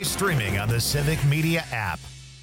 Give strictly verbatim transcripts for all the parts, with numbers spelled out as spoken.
always streaming on the Civic Media app.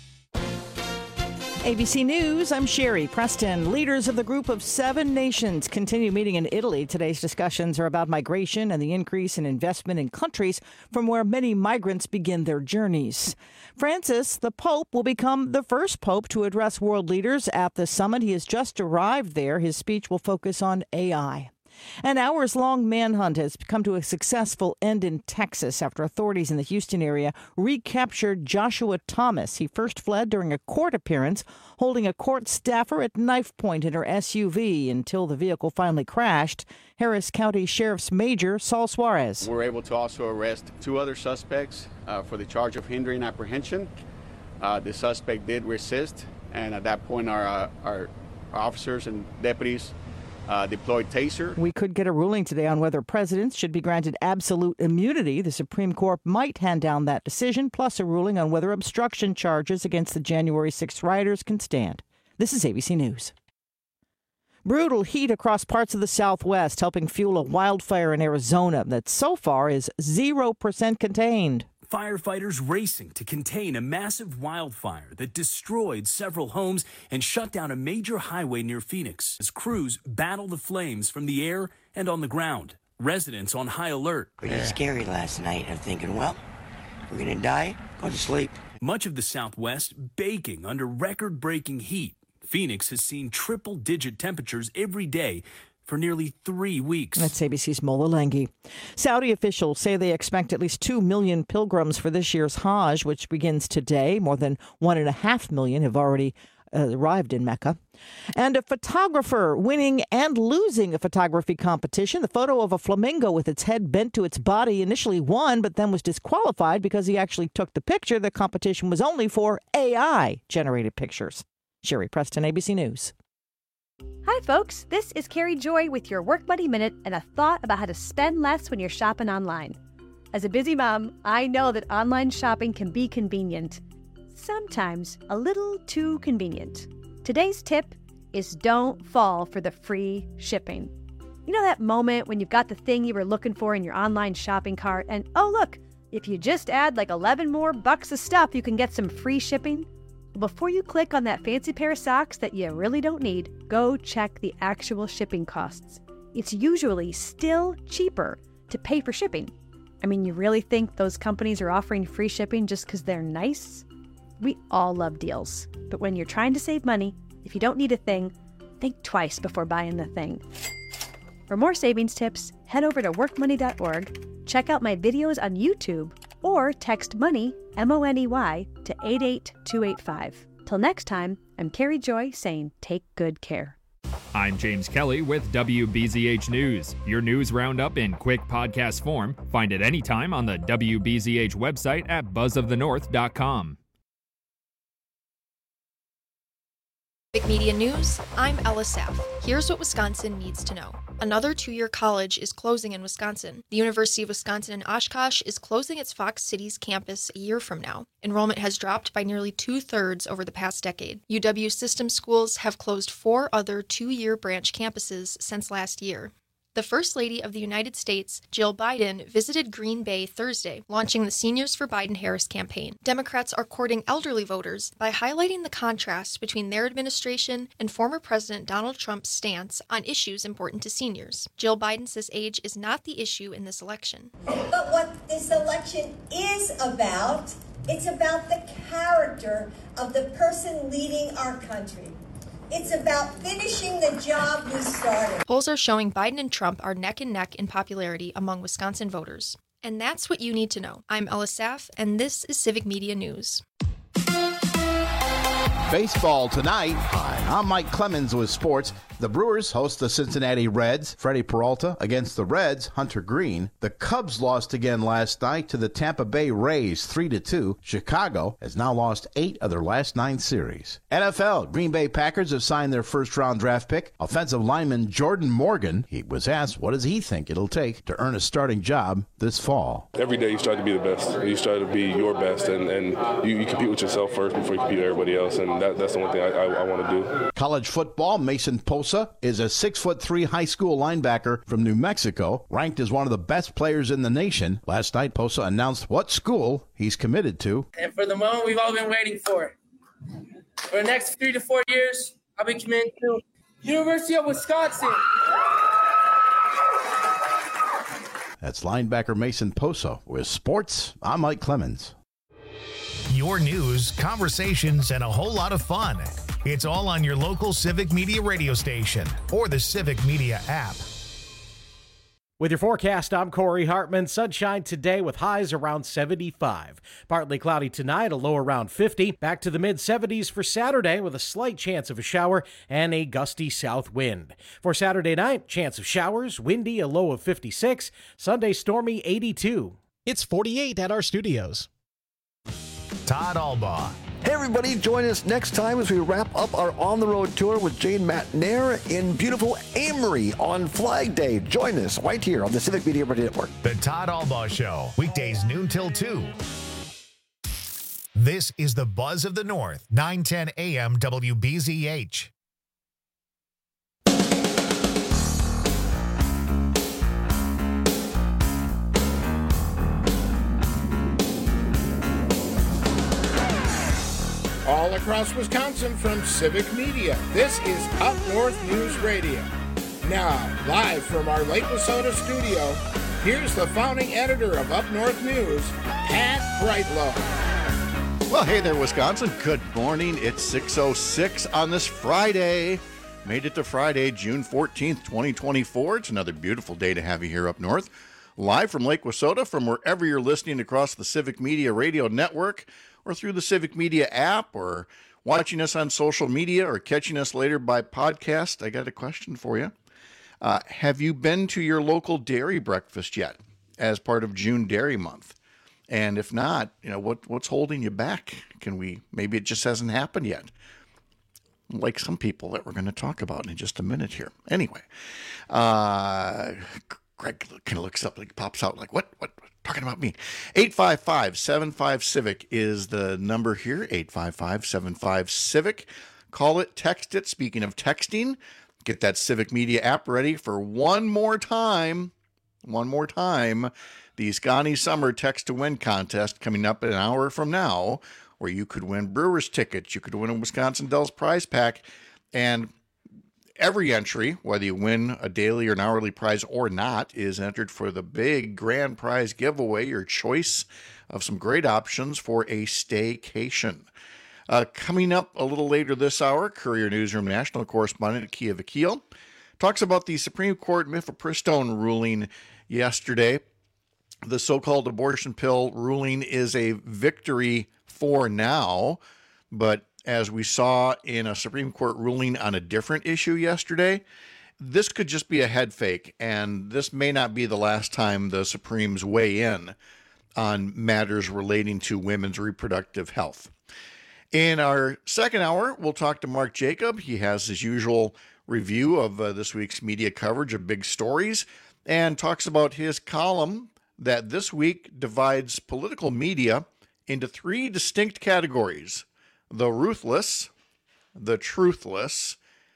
A B C News, I'm Sherry Preston. Leaders of the Group of Seven Nations continue meeting in Italy. Today's discussions are about migration and the increase in investment in countries from where many migrants begin their journeys. Francis, the Pope, will become the first Pope to address world leaders at the summit. He has just arrived there. His speech will focus on A I. An hours-long manhunt has come to a successful end in Texas after authorities in the Houston area recaptured Joshua Thomas. He first fled during a court appearance, holding a court staffer at knife point in her S U V until the vehicle finally crashed. Harris County Sheriff's Major Saul Suarez. We're able to also arrest two other suspects uh, for the charge of hindering apprehension. Uh, the suspect did resist, and at that point our, uh, our officers and deputies Uh, deployed taser. We could get a ruling today on whether presidents should be granted absolute immunity. The Supreme Court might hand down that decision, plus a ruling on whether obstruction charges against the January sixth rioters can stand. This is A B C News. Brutal heat across parts of the Southwest, helping fuel a wildfire in Arizona that so far is zero percent contained. Firefighters racing to contain a massive wildfire that destroyed several homes and shut down a major highway near Phoenix as crews battle the flames from the air and on the ground. Residents on high alert. Pretty scary last night. I'm thinking, well, we're going to die, go to sleep. Much of the Southwest baking under record-breaking heat. Phoenix has seen triple-digit temperatures every day for nearly three weeks. That's A B C's Mola Lenghi. Saudi officials say they expect at least two million pilgrims for this year's Hajj, which begins today. More than one and a half million have already uh, arrived in Mecca. And a photographer winning and losing a photography competition. The photo of a flamingo with its head bent to its body initially won, but then was disqualified because he actually took the picture. The competition was only for A I-generated pictures. Sherry Preston, A B C News. Hi, folks. This is Carrie Joy with your Work Money Minute and a thought about how to spend less when you're shopping online. As a busy mom, I know that online shopping can be convenient. Sometimes a little too convenient. Today's tip is don't fall for the free shipping. You know that moment when you've got the thing you were looking for in your online shopping cart and, oh, look, if you just add like eleven more bucks of stuff, you can get some free shipping? Before you click on that fancy pair of socks that you really don't need, go check the actual shipping costs. It's usually still cheaper to pay for shipping. I mean, you really think those companies are offering free shipping just because they're nice? We all love deals. But when you're trying to save money, if you don't need a thing, think twice before buying the thing. For more savings tips, head over to work money dot org, check out my videos on YouTube, or text MONEY, M O N E Y, to eight eight two eight five. Till next time, I'm Carrie Joy saying take good care. I'm James Kelly with W B Z H News, your news roundup in quick podcast form. Find it anytime on the W B Z H website at buzz of the north dot com. Big Media News, I'm Ella Saff. Here's what Wisconsin needs to know. Another two-year college is closing in Wisconsin. The University of Wisconsin in Oshkosh is closing its Fox Cities campus a year from now. Enrollment has dropped by nearly two-thirds over the past decade. U W system schools have closed four other two-year branch campuses since last year. The First Lady of the United States, Jill Biden, visited Green Bay Thursday, launching the Seniors for Biden-Harris campaign. Democrats are courting elderly voters by highlighting the contrast between their administration and former President Donald Trump's stance on issues important to seniors. Jill Biden says age is not the issue in this election. But what this election is about, it's about the character of the person leading our country. It's about finishing the job we started. Polls are showing Biden and Trump are neck and neck in popularity among Wisconsin voters. And that's what you need to know. I'm Ella Saff, and this is Civic Media News. Baseball tonight. Hi, I'm Mike Clemens with sports. The Brewers host the Cincinnati Reds. Freddie Peralta against the Reds, Hunter Green. The Cubs lost again last night to the Tampa Bay Rays, three to two. Chicago has now lost eight of their last nine series. N F L, Green Bay Packers have signed their first-round draft pick. Offensive lineman Jordan Morgan, he was asked what does he think it'll take to earn a starting job this fall. Every day you strive to be the best. You strive to be your best, and, and you, you compete with yourself first before you compete with everybody else. And and that, that's the one thing I, I, I want to do. College football, Mason Posa is a six foot three high school linebacker from New Mexico, ranked as one of the best players in the nation. Last night, Posa announced what school he's committed to. And for the moment we've all been waiting for. For the next three to four years, I'll be committed to University of Wisconsin. That's linebacker Mason Posa. With sports, I'm Mike Clemens. Your news, conversations, and a whole lot of fun. It's all on your local Civic Media radio station or the Civic Media app. With your forecast, I'm Corey Hartman. Sunshine today with highs around seventy-five. Partly cloudy tonight, a low around fifty. Back to the mid seventies for Saturday with a slight chance of a shower and a gusty south wind. For Saturday night, chance of showers, windy, a low of fifty-six. Sunday stormy, eighty-two. It's forty-eight at our studios. Todd Albaugh. Hey everybody, join us next time as we wrap up our On the Road tour with Jane Matt Nair in beautiful Amory on Flag Day. Join us right here on the Civic Media Radio Network. The Todd Albaugh Show, weekdays noon till two. This is the Buzz of the North, nine ten A M W B Z H. All across Wisconsin from Civic Media, this is Up North News Radio. Now, live from our Lake Wissota studio, here's the founding editor of Up North News, Pat Brightlow. Well, hey there, Wisconsin. Good morning. It's six oh six on this Friday. Made it to Friday, June fourteenth, twenty twenty-four. It's another beautiful day to have you here up north. Live from Lake Wissota, from wherever you're listening across the Civic Media Radio Network, or through the Civic Media app, or watching us on social media, or catching us later by podcast. I got a question for you. Uh, have you been to your local dairy breakfast yet as part of June Dairy Month? And if not, you know, what what's holding you back? Can we, maybe it just hasn't happened yet. Like some people that we're going to talk about in just a minute here. Anyway, uh, Greg kind of looks up, like pops out like, what, what, what? Talking about me. eight five five, seven five, CIVIC is the number here, eight five five, seven five, CIVIC. Call it, text it. Speaking of texting, get that Civic Media app ready for one more time, one more time, the Scotty Summer Text to Win contest coming up an hour from now, where you could win Brewers tickets, you could win a Wisconsin Dells prize pack, and every entry, whether you win a daily or an hourly prize or not, is entered for the big grand prize giveaway, your choice of some great options for a staycation. Uh, coming up a little later this hour, Courier Newsroom national correspondent Kia Vakil talks about the Supreme Court mifepristone ruling yesterday. The so-called abortion pill ruling is a victory for now, but as we saw in a Supreme Court ruling on a different issue yesterday, this could just be a head fake, and this may not be the last time the Supremes weigh in on matters relating to women's reproductive health. In our second hour, we'll talk to Mark Jacob. He has his usual review of uh, this week's media coverage of big stories and talks about his column that this week divides political media into three distinct categories: the ruthless, the truthless,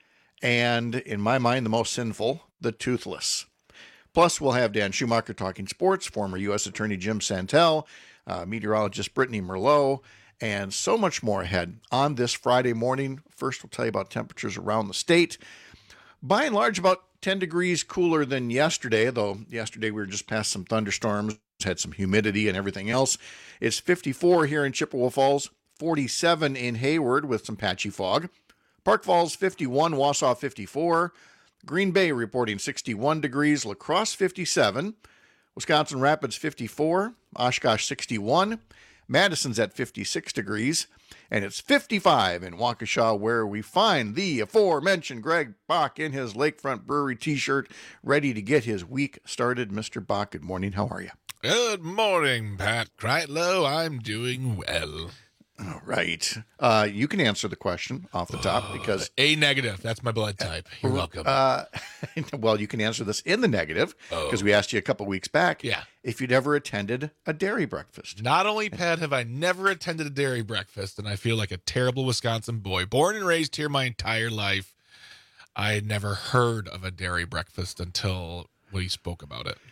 and, in my mind, the most sinful, the toothless. Plus, we'll have Dan Schumacher talking sports, former U S Attorney Jim Santel, uh, meteorologist Brittany Merlot, and so much more ahead on this Friday morning. First, we'll tell you about temperatures around the state. By and large, about ten degrees cooler than yesterday, though yesterday we were just past some thunderstorms, had some humidity and everything else. It's fifty-four here in Chippewa Falls, forty-seven in Hayward with some patchy fog. Park Falls fifty-one, Wausau fifty-four. Green Bay reporting sixty-one degrees, La Crosse fifty-seven. Wisconsin Rapids fifty-four, Oshkosh sixty-one. Madison's at fifty-six degrees. And it's fifty-five in Waukesha, where we find the aforementioned Greg Bach in his Lakefront Brewery t-shirt, ready to get his week started. Mister Bach, good morning. How are you? Good morning, Pat Kreitlow. I'm doing well. All right. Uh, you can answer the question off the top because A negative. That's my blood type. You're welcome. Uh, well, you can answer this in the negative because oh. we asked you a couple weeks back. Yeah. If you'd ever attended a dairy breakfast. Not only, Pat, have I never attended a dairy breakfast, and I feel like a terrible Wisconsin boy, born and raised here my entire life, I had never heard of a dairy breakfast until we spoke about it.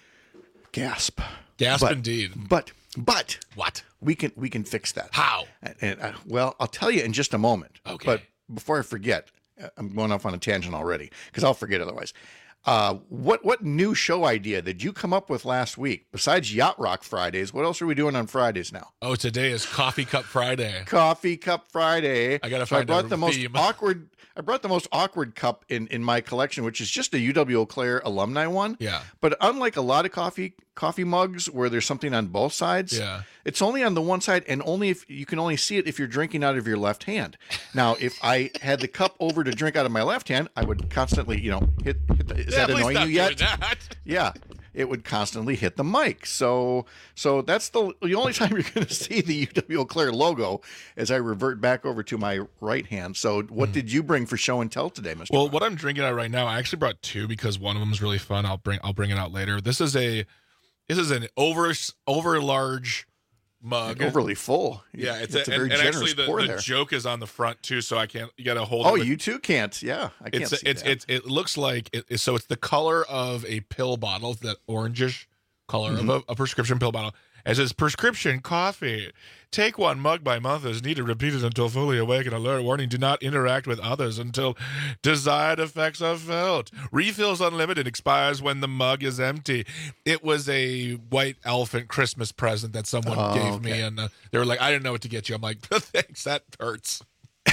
Gasp. Gasp but, indeed. But, but. What? We can we can fix that. How? And, and uh, well, I'll tell you in just a moment. Okay. But before I forget, I'm going off on a tangent already because I'll forget otherwise. Uh, what what new show idea did you come up with last week besides Yacht Rock Fridays? What else are we doing on Fridays now? Oh, today is Coffee Cup Friday. Coffee Cup Friday. I gotta so find I brought a the most theme. awkward. I brought the most awkward cup in, in my collection, which is just a U W Eau Claire alumni one. Yeah. But unlike a lot of coffee coffee mugs where there's something on both sides, yeah. it's only on the one side, and only if you can only see it if you're drinking out of your left hand. Now, if I had the cup over to drink out of my left hand, I would constantly, you know, hit. hit the, is yeah, that annoying you yet? That. Yeah. It would constantly hit the mic. So so that's the the only time you're going to see the U W Eau Claire logo as I revert back over to my right hand. So what mm. did you bring for show and tell today, Mister Well, Brown? what I'm drinking out right now, I actually brought two because one of them is really fun. I'll bring I'll bring it out later. This is a this is an over over large mug, overly full. Yeah, it's, it's a, a very and, and generous actually the, pour the there. joke is on the front too, so I can't. You got to hold. Oh, it with, you too can't. Yeah, I can't. It's see it's that. it's it looks like it, so it's the color of a pill bottle, that orangish color mm-hmm. of a, a prescription pill bottle. It says prescription coffee. Take one mug by month as needed, repeated until fully awake and alert. Warning, do not interact with others until desired effects are felt. Refills unlimited, expires when the mug is empty. It was a white elephant Christmas present that someone oh, gave okay. me, and uh, they were like, I didn't know what to get you. I'm like, thanks, that hurts.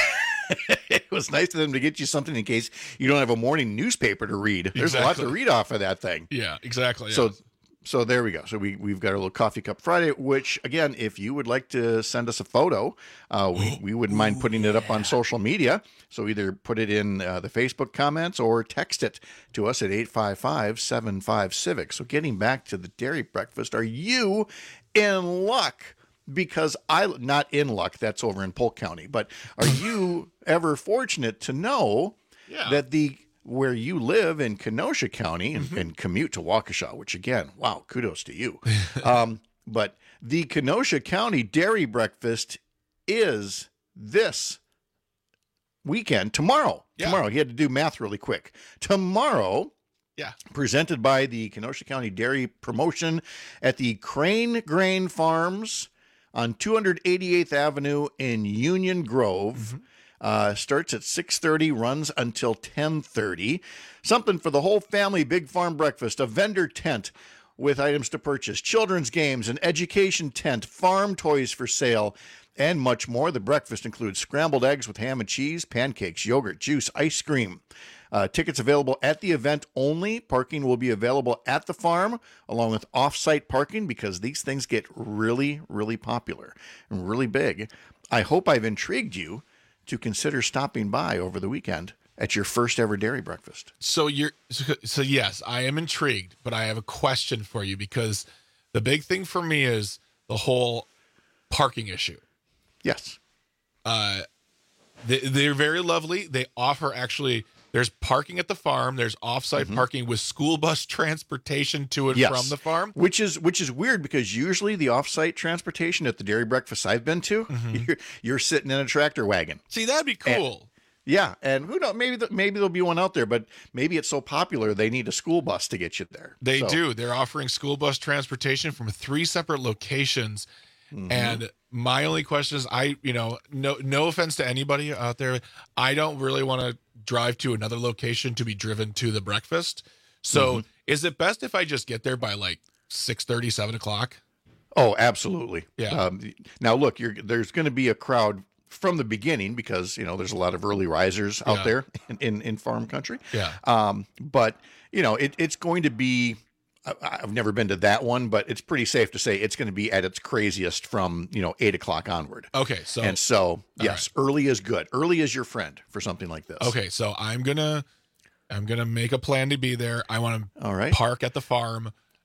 It was nice of them to get you something in case you don't have a morning newspaper to read. There's exactly. a lot to read off of that thing. Yeah, exactly. So. Yeah. So there we go. So we, we've got our little Coffee Cup Friday, which, again, if you would like to send us a photo, uh, we, we wouldn't mind putting it up on social media. So either put it in uh, the Facebook comments or text it to us at eight five five, seven five, CIVIC. So getting back to the dairy breakfast, are you in luck? Because I, not in luck, that's over in Polk County, but are you ever fortunate to know yeah. that the where you live in Kenosha County and, Mm-hmm. and commute to Waukesha, which again, wow, kudos to you. um, but the Kenosha County Dairy Breakfast is this weekend, tomorrow. Yeah. Tomorrow. He had to do math really quick. Tomorrow. Yeah. Presented by the Kenosha County Dairy Promotion at the Crane Grain Farms on two hundred eighty-eighth Avenue in Union Grove. Mm-hmm. Uh, starts at six thirty, runs until ten thirty. Something for the whole family, big farm breakfast, a vendor tent with items to purchase, children's games, an education tent, farm toys for sale, and much more. The breakfast includes scrambled eggs with ham and cheese, pancakes, yogurt, juice, ice cream. Uh, tickets available at the event only. Parking will be available at the farm along with off-site parking because these things get really, really popular and really big. I hope I've intrigued you to consider stopping by over the weekend at your first ever dairy breakfast. So you're so, so yes, I am intrigued, but I have a question for you because the big thing for me is the whole parking issue. Yes. Uh, they, they're very lovely. They offer actually, there's parking at the farm. There's offsite mm-hmm. parking with school bus transportation to and yes. from the farm. Which is which is weird because usually the offsite transportation at the dairy breakfast I've been to, mm-hmm. you're, you're sitting in a tractor wagon. See, that'd be cool. And, yeah, and who knows? Maybe the, maybe there'll be one out there, but maybe it's so popular they need a school bus to get you there. They so. do. They're offering school bus transportation from three separate locations. Mm-hmm. And my only question is, I, you know, no, no offense to anybody out there, I don't really want to drive to another location to be driven to the breakfast. So, mm-hmm. is it best if I just get there by like six thirty, seven o'clock? Oh, absolutely. Yeah. Um, now, look, you're, there's going to be a crowd from the beginning because, you know, there's a lot of early risers out yeah. there in, in, in farm country. Yeah. Um, but, you know, it, it's going to be, I, I've never been to that one, but it's pretty safe to say it's going to be at its craziest from, you know, eight o'clock onward. Okay. So, and so, yes, right. early is good. Early is your friend for something like this. Okay. So I'm going to, I'm going to make a plan to be there. I want to All right. park at the farm.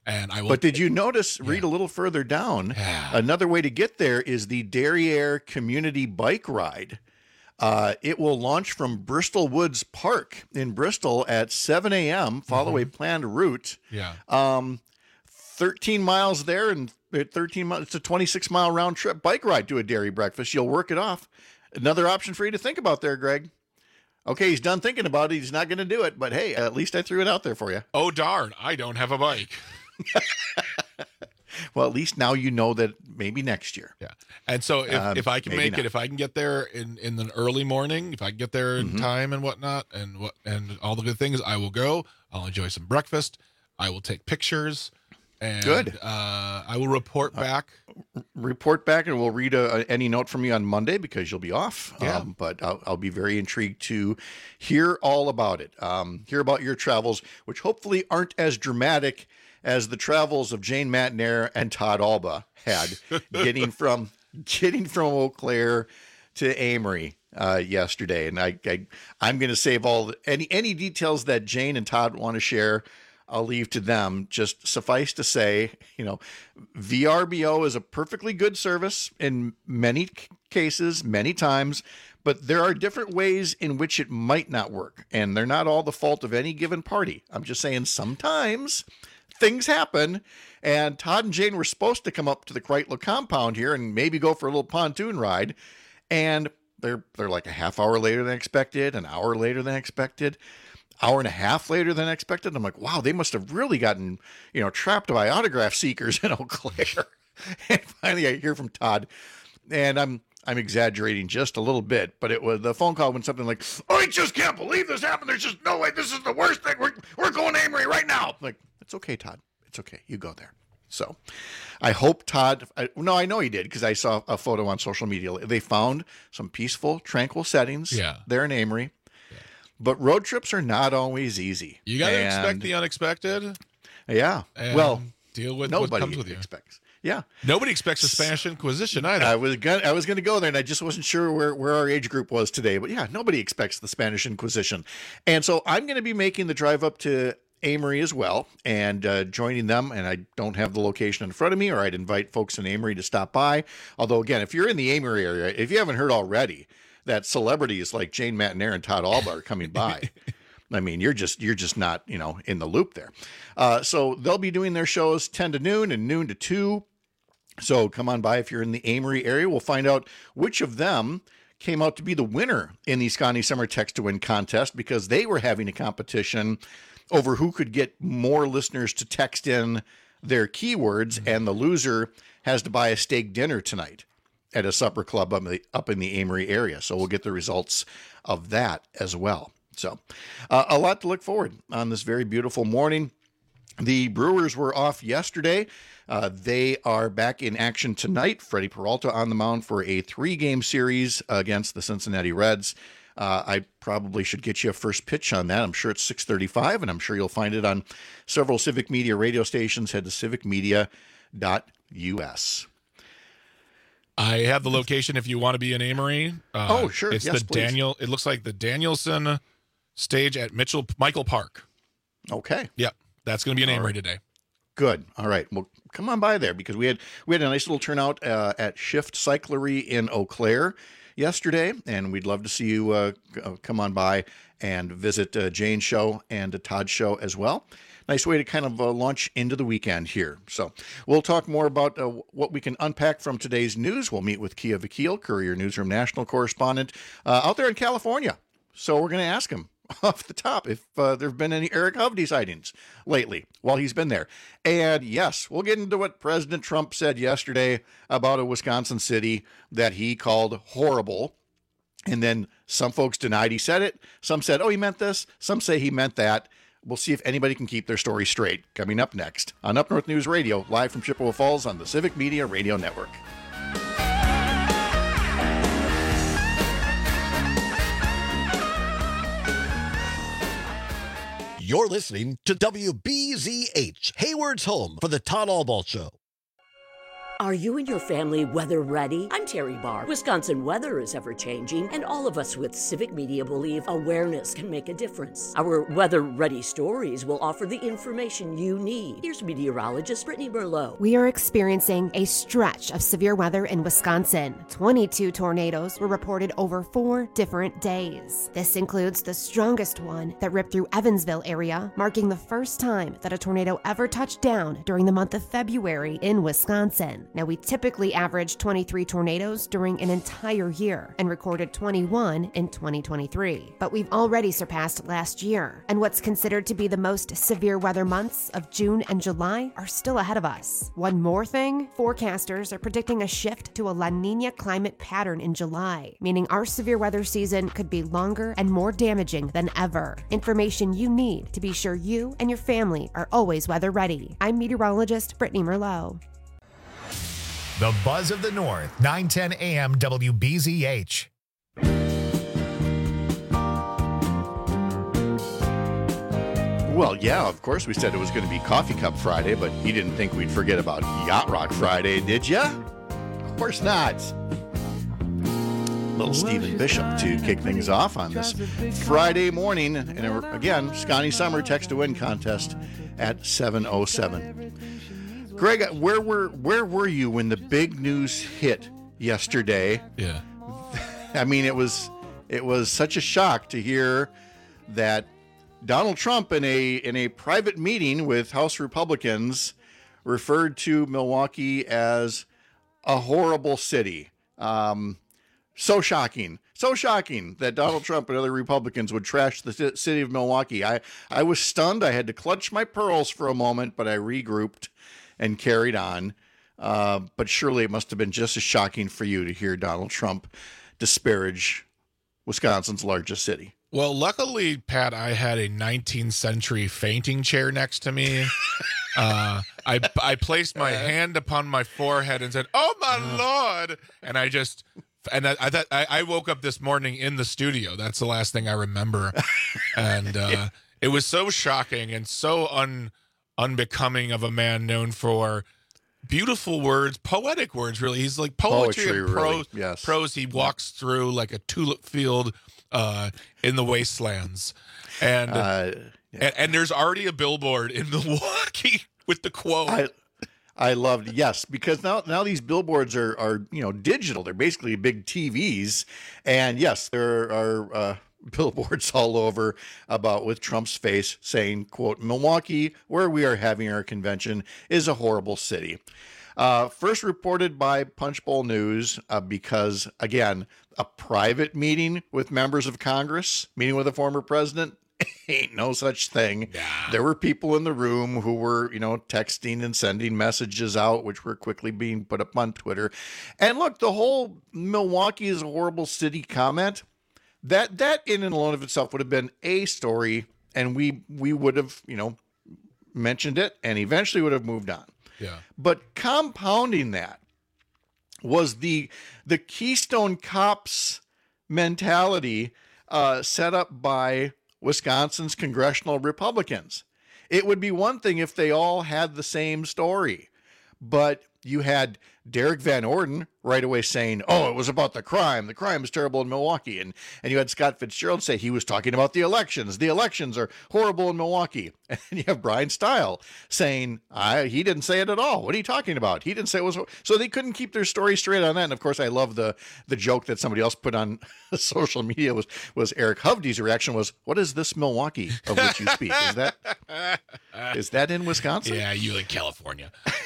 And I will. But did you notice, yeah. read a little further down, yeah. another way to get there is the Derriere Community Bike Ride. Uh, it will launch from Bristol Woods Park in Bristol at seven a.m., follow mm-hmm. a planned route. Yeah. Um, thirteen miles there and thirteen miles. It's a twenty-six mile round trip bike ride to a dairy breakfast. You'll work it off. Another option for you to think about there, Greg. Okay, he's done thinking about it. He's not going to do it, but hey, at least I threw it out there for you. Oh, darn. I don't have a bike. Well, at least now you know that maybe next year. Yeah. And so if, um, if I can make not. it, if I can get there in, in the early morning, if I can get there in mm-hmm. time and whatnot and what and all the good things, I will go. I'll enjoy some breakfast. I will take pictures. And, Good. Uh, I will report back. Uh, report back, and we'll read a, a, any note from you on Monday because you'll be off. Yeah. Um, but I'll, I'll be very intrigued to hear all about it. Um, hear about your travels, which hopefully aren't as dramatic as the travels of Jane Matnair and Todd Alba had getting from getting from Eau Claire to Amory uh, yesterday. And I, I I'm going to save all the, any any details that Jane and Todd want to share. I'll leave to them. Just suffice to say, you know, V R B O is a perfectly good service in many cases, many times, but there are different ways in which it might not work. And they're not all the fault of any given party. I'm just saying sometimes things happen. And Todd and Jane were supposed to come up to the Kreitler compound here and maybe go for a little pontoon ride. And they're, they're like a half hour later than expected, an hour later than expected. Hour and a half later than expected. I'm like, wow, they must have really gotten, you know, trapped by autograph seekers in Eau Claire. And finally I hear from Todd, and I'm I'm exaggerating just a little bit, but it was the phone call went something like, I just can't believe this happened. There's just no way. This is the worst thing. We're we're going to Amory right now. I'm like, it's okay, Todd. It's okay. You go there. So I hope Todd, I, no, I know he did because I saw a photo on social media. They found some peaceful, tranquil settings yeah. there in Amory. But road trips are not always easy. You got to expect the unexpected. Yeah. And well, deal with nobody what comes with you. Expects. Yeah. Nobody expects a Spanish Inquisition either. I was gonna, I was going to go there, and I just wasn't sure where, where our age group was today. But yeah, nobody expects the Spanish Inquisition. And so I'm going to be making the drive up to Amory as well and uh, joining them. And I don't have the location in front of me, or I'd invite folks in Amory to stop by. Although, again, if you're in the Amory area, if you haven't heard already that celebrities like Jane Matnair and Todd Alba are coming by, I mean, you're just you're just not, you know, in the loop there. Uh, so they'll be doing their shows ten to noon and noon to two. So come on by if you're in the Amory area. We'll find out which of them came out to be the winner in the Scotty Summer Text to Win contest, because they were having a competition over who could get more listeners to text in their keywords, and the loser has to buy a steak dinner tonight at a supper club up in the, up in the Amory area. So we'll get the results of that as well. So uh, a lot to look forward on this very beautiful morning. The Brewers were off yesterday. Uh, they are back in action tonight. Freddie Peralta on the mound for a three-game series against the Cincinnati Reds. Uh, I probably should get you a first pitch on that. I'm sure it's six thirty-five, and I'm sure you'll find it on several Civic Media radio stations. Head to civic media dot U S. I have the location if you want to be in Amory. Uh, oh, sure. It's yes, the please. Daniel. It looks like the Danielson stage at Mitchell Michael Park. Okay. Yep, that's going to be in All Amory right. today. Good. All right. Well, come on by there, because we had we had a nice little turnout uh, at Shift Cyclery in Eau Claire yesterday, and we'd love to see you uh, come on by and visit uh, Jane's show and Todd's show as well. Nice way to kind of uh, launch into the weekend here. So we'll talk more about uh, what we can unpack from today's news. We'll meet with Kia Vakil, Courier Newsroom national correspondent uh, out there in California. So we're going to ask him off the top if uh, there have been any Eric Hovde sightings lately while he's been there. And yes, we'll get into what President Trump said yesterday about a Wisconsin city that he called horrible. And then some folks denied he said it. Some said, oh, he meant this. Some say he meant that. We'll see if anybody can keep their story straight. Coming up next on Up North News Radio, live from Chippewa Falls on the Civic Media Radio Network. You're listening to W B Z H, Hayward's home for the Todd Alba Show. Are you and your family weather ready? I'm Terry Barr. Wisconsin weather is ever-changing, and all of us with Civic Media believe awareness can make a difference. Our weather-ready stories will offer the information you need. Here's meteorologist Brittany Merlot. We are experiencing a stretch of severe weather in Wisconsin. twenty-two tornadoes were reported over four different days. This includes the strongest one that ripped through Evansville area, marking the first time that a tornado ever touched down during the month of February in Wisconsin. Now, we typically average twenty-three tornadoes during an entire year and recorded twenty-one in twenty twenty-three. But we've already surpassed last year, and what's considered to be the most severe weather months of June and July are still ahead of us. One more thing, forecasters are predicting a shift to a La Niña climate pattern in July, meaning our severe weather season could be longer and more damaging than ever. Information you need to be sure you and your family are always weather ready. I'm meteorologist Brittany Merlot. The Buzz of the North, nine ten A M W B Z H. Well, yeah, of course we said it was going to be Coffee Cup Friday, but you didn't think we'd forget about Yacht Rock Friday, did ya? Of course not. Little Stephen Bishop to kick things off on this Friday morning. And again, Scotty Summer text to win contest at seven oh seven. Greg, where were where were you when the big news hit yesterday? Yeah. I mean, it was it was such a shock to hear that Donald Trump in a in a private meeting with House Republicans referred to Milwaukee as a horrible city. Um, so shocking. So shocking that Donald Trump and other Republicans would trash the c- city of Milwaukee. I, I was stunned. I had to clutch my pearls for a moment, but I regrouped and carried on. Uh, but surely it must have been just as shocking for you to hear Donald Trump disparage Wisconsin's largest city. Well, luckily, Pat, I had a nineteenth century fainting chair next to me. uh, I I placed my hand upon my forehead and said, "Oh my Lord!" And I just and I I, thought, I I woke up this morning in the studio. That's the last thing I remember, and uh, yeah. It was so shocking and so un unbecoming of a man known for beautiful words, poetic words. Really, he's like poetry, poetry and prose. Really, yes. Prose. He walks through like a tulip field. Uh, in the wastelands, and, uh, yeah. and and there's already a billboard in Milwaukee with the quote. I, I loved yes because now now these billboards are are you know digital. They're basically big T Vs, and yes, there are uh, billboards all over about with Trump's face saying, "quote Milwaukee, where we are having our convention, is a horrible city." Uh, first reported by Punchbowl News uh, because, again, a private meeting with members of Congress, meeting with a former president, ain't no such thing. Nah. There were people in the room who were, you know, texting and sending messages out, which were quickly being put up on Twitter. And look, the whole Milwaukee is a horrible city comment, that that in and alone of itself would have been a story, and we we would have, you know, mentioned it and eventually would have moved on. Yeah. But compounding that was the the Keystone Cops mentality uh, set up by Wisconsin's congressional Republicans. It would be one thing if they all had the same story, but you had Derek Van Orden right away saying, "Oh, it was about the crime. The crime is terrible in Milwaukee." And and you had Scott Fitzgerald say he was talking about the elections. The elections are horrible in Milwaukee. And you have Brian Stile saying, I, he didn't say it at all. What are you talking about? He didn't say it was. So they couldn't keep their story straight on that. And of course, I love the the joke that somebody else put on social media was was Eric Hovde's reaction was, "What is this Milwaukee of which you speak? Is that is that in Wisconsin?" Yeah, you in California.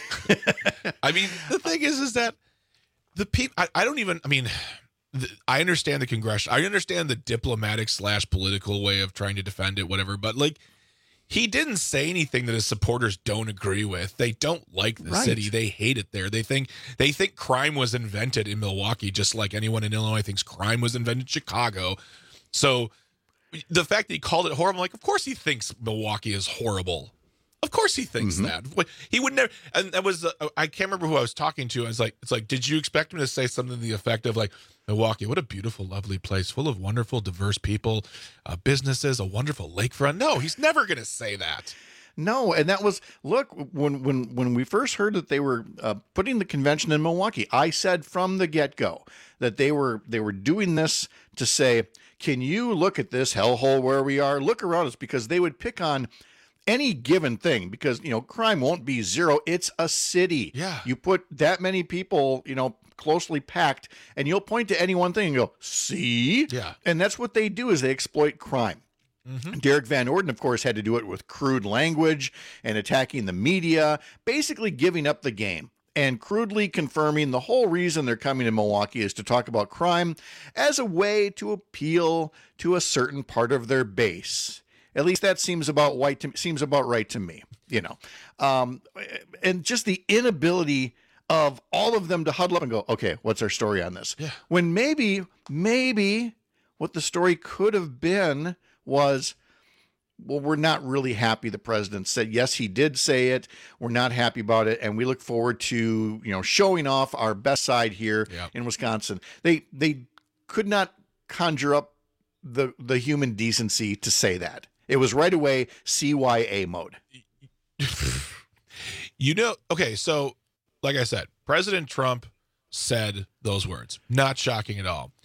I mean, the thing is, is that the people, I, I don't even, I mean, the, I understand the congressional, I understand the diplomatic slash political way of trying to defend it, whatever, but like, he didn't say anything that his supporters don't agree with. They don't like the Right. city. They hate it there. They think, they think crime was invented in Milwaukee, just like anyone in Illinois thinks crime was invented in Chicago. So the fact that he called it horrible, like, of course he thinks Milwaukee is horrible. Of course he thinks Mm-hmm. that. He would never. And that was, uh, I can't remember who I was talking to. I was like, it's like, did you expect him to say something to the effect of like, Milwaukee, what a beautiful, lovely place full of wonderful, diverse people, uh, businesses, a wonderful lakefront? No, he's never going to say that. No, and that was, look, when when when we first heard that they were uh, putting the convention in Milwaukee, I said from the get-go that they were they were doing this to say, can you look at this hellhole where we are? Look around us, because they would pick on any given thing, because, you know, crime won't be zero. It's a city. Yeah. You put that many people, you know, closely packed, and you'll point to any one thing and go, see? Yeah. And that's what they do, is they exploit crime. Mm-hmm. Derek Van Orden, of course, had to do it with crude language and attacking the media, basically giving up the game and crudely confirming the whole reason they're coming to Milwaukee is to talk about crime as a way to appeal to a certain part of their base. At least that seems about white to, seems about right to me, you know. Um, and just the inability of all of them to huddle up and go, okay, what's our story on this? Yeah. When maybe, maybe what the story could have been was, well, we're not really happy the president said, yes, he did say it. We're not happy about it. And we look forward to, you know, showing off our best side here yeah. in Wisconsin. They they could not conjure up the the human decency to say that. It was right away C Y A mode. You know, okay, so like I said, President Trump said those words. Not shocking at all.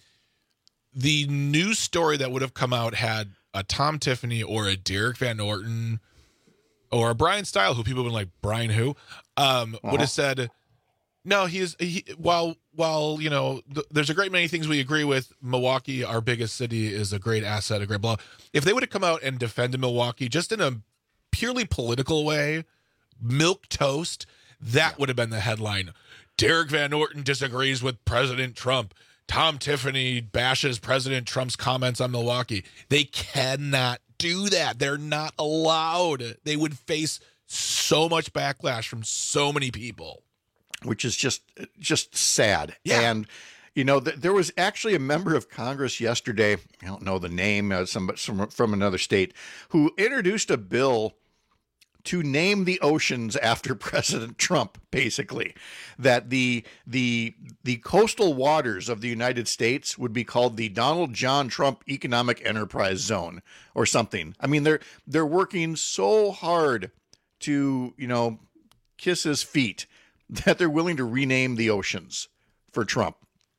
The news story that would have come out had a Tom Tiffany or a Derek Van Orden or a Brian Style, who people have been like, Brian who, um, uh-huh. would have said, no, he's, he, while, while, you know, th- there's a great many things we agree with. Milwaukee, our biggest city, is a great asset, a great blah. If they would have come out and defended Milwaukee just in a purely political way, milk toast, that yeah. would have been the headline. Derek Van Orden disagrees with President Trump. Tom Tiffany bashes President Trump's comments on Milwaukee. They cannot do that. They're not allowed. They would face so much backlash from so many people. Which is just just sad. Yeah. And, you know, th- there was actually a member of Congress yesterday, I don't know the name, uh, some, some from another state, who introduced a bill to name the oceans after President Trump, basically, that the the the coastal waters of the United States would be called the Donald John Trump Economic Enterprise Zone or something. I mean, they're they're working so hard to, you know, kiss his feet that they're willing to rename the oceans for Trump.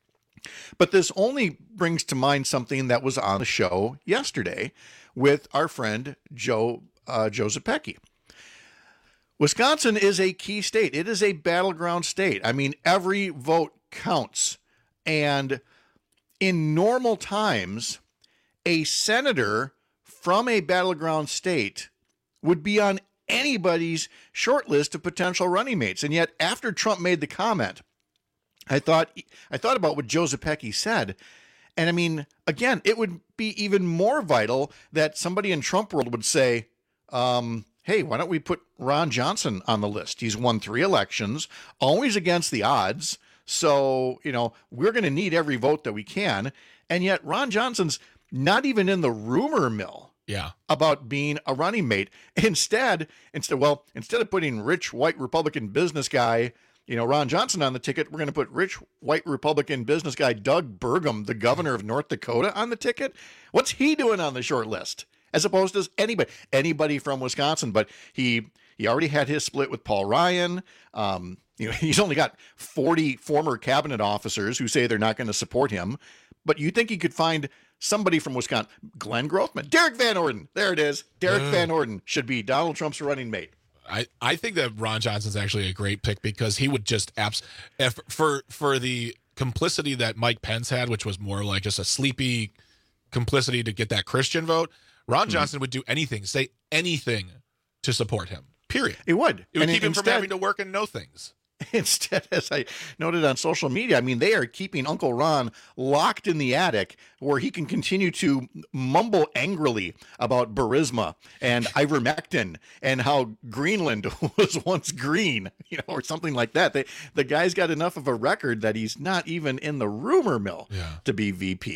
But this only brings to mind something that was on the show yesterday with our friend Joe uh, Joe Zepecki. Wisconsin is a key state. It is a battleground state. I mean, every vote counts. And in normal times, a senator from a battleground state would be on anybody's short list of potential running mates. And yet, after Trump made the comment, I thought I thought about what Joe Zepecki said. And I mean, again, it would be even more vital that somebody in Trump world would say, um, hey, why don't we put Ron Johnson on the list? He's won three elections, always against the odds. So, you know, we're going to need every vote that we can. And yet Ron Johnson's not even in the rumor mill yeah. about being a running mate. Instead, instead, well, instead of putting rich white Republican business guy, you know, Ron Johnson on the ticket, we're going to put rich white Republican business guy Doug Burgum, the governor of North Dakota, on the ticket. What's he doing on the short list? As opposed to anybody, anybody from Wisconsin, but he he already had his split with Paul Ryan. Um, you know, he's only got forty former cabinet officers who say they're not going to support him. But you think he could find somebody from Wisconsin? Glenn Grothman, Derek Van Orden, there it is. Derek uh, Van Orden should be Donald Trump's running mate. I, I think that Ron Johnson's actually a great pick because he would just abs if, for for the complicity that Mike Pence had, which was more like just a sleepy complicity to get that Christian vote. Ron Johnson mm-hmm. would do anything, say anything to support him, period. It would. It would and keep him instead, from having to work and know things. Instead, as I noted on social media, I mean, they are keeping Uncle Ron locked in the attic where he can continue to mumble angrily about Burisma and ivermectin and how Greenland was once green, you know, or something like that. They, the guy's got enough of a record that he's not even in the rumor mill yeah. to be V P.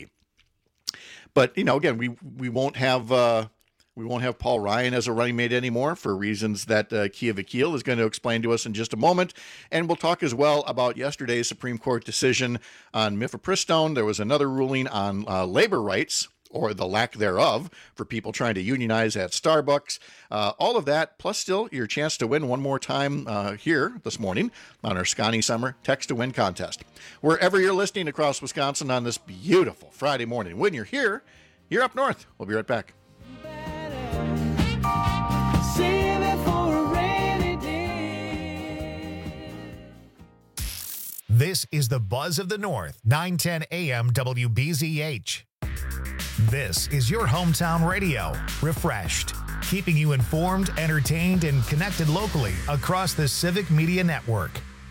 But, you know, again, we we won't have uh, we won't have Paul Ryan as a running mate anymore for reasons that uh, Kia Vakil is going to explain to us in just a moment. And we'll talk as well about yesterday's Supreme Court decision on mifepristone. There was another ruling on uh, labor rights or the lack thereof for people trying to unionize at Starbucks. Uh, all of that, plus still your chance to win one more time uh, here this morning on our Scotty Summer Text to Win contest. Wherever you're listening across Wisconsin on this beautiful Friday morning, when you're here, you're up north. We'll be right back. This is the Buzz of the North, nine ten A M W B Z H. This is your hometown radio, refreshed, keeping you informed, entertained, and connected locally across the Civic Media Network.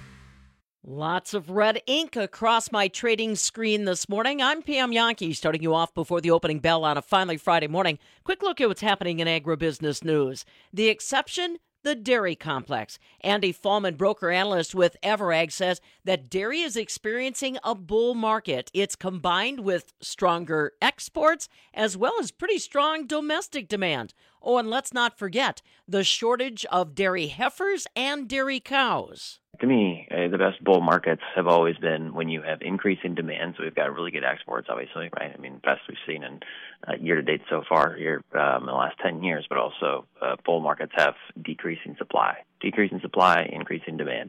Lots of red ink across my trading screen this morning. I'm Pam Yankee, starting you off before the opening bell on a finally Friday morning. Quick look at what's happening in agribusiness news. The exception, the dairy complex. Andy Fallman, broker analyst with Everag, says that dairy is experiencing a bull market. It's combined with stronger exports as well as pretty strong domestic demand. Oh, and let's not forget the shortage of dairy heifers and dairy cows. To me, uh, the best bull markets have always been when you have increasing demand. So we've got really good exports, obviously, right? I mean, best we've seen in uh, year-to-date so far here um, in the last ten years, but also uh, bull markets have decreasing supply. Decreasing supply, increasing demand.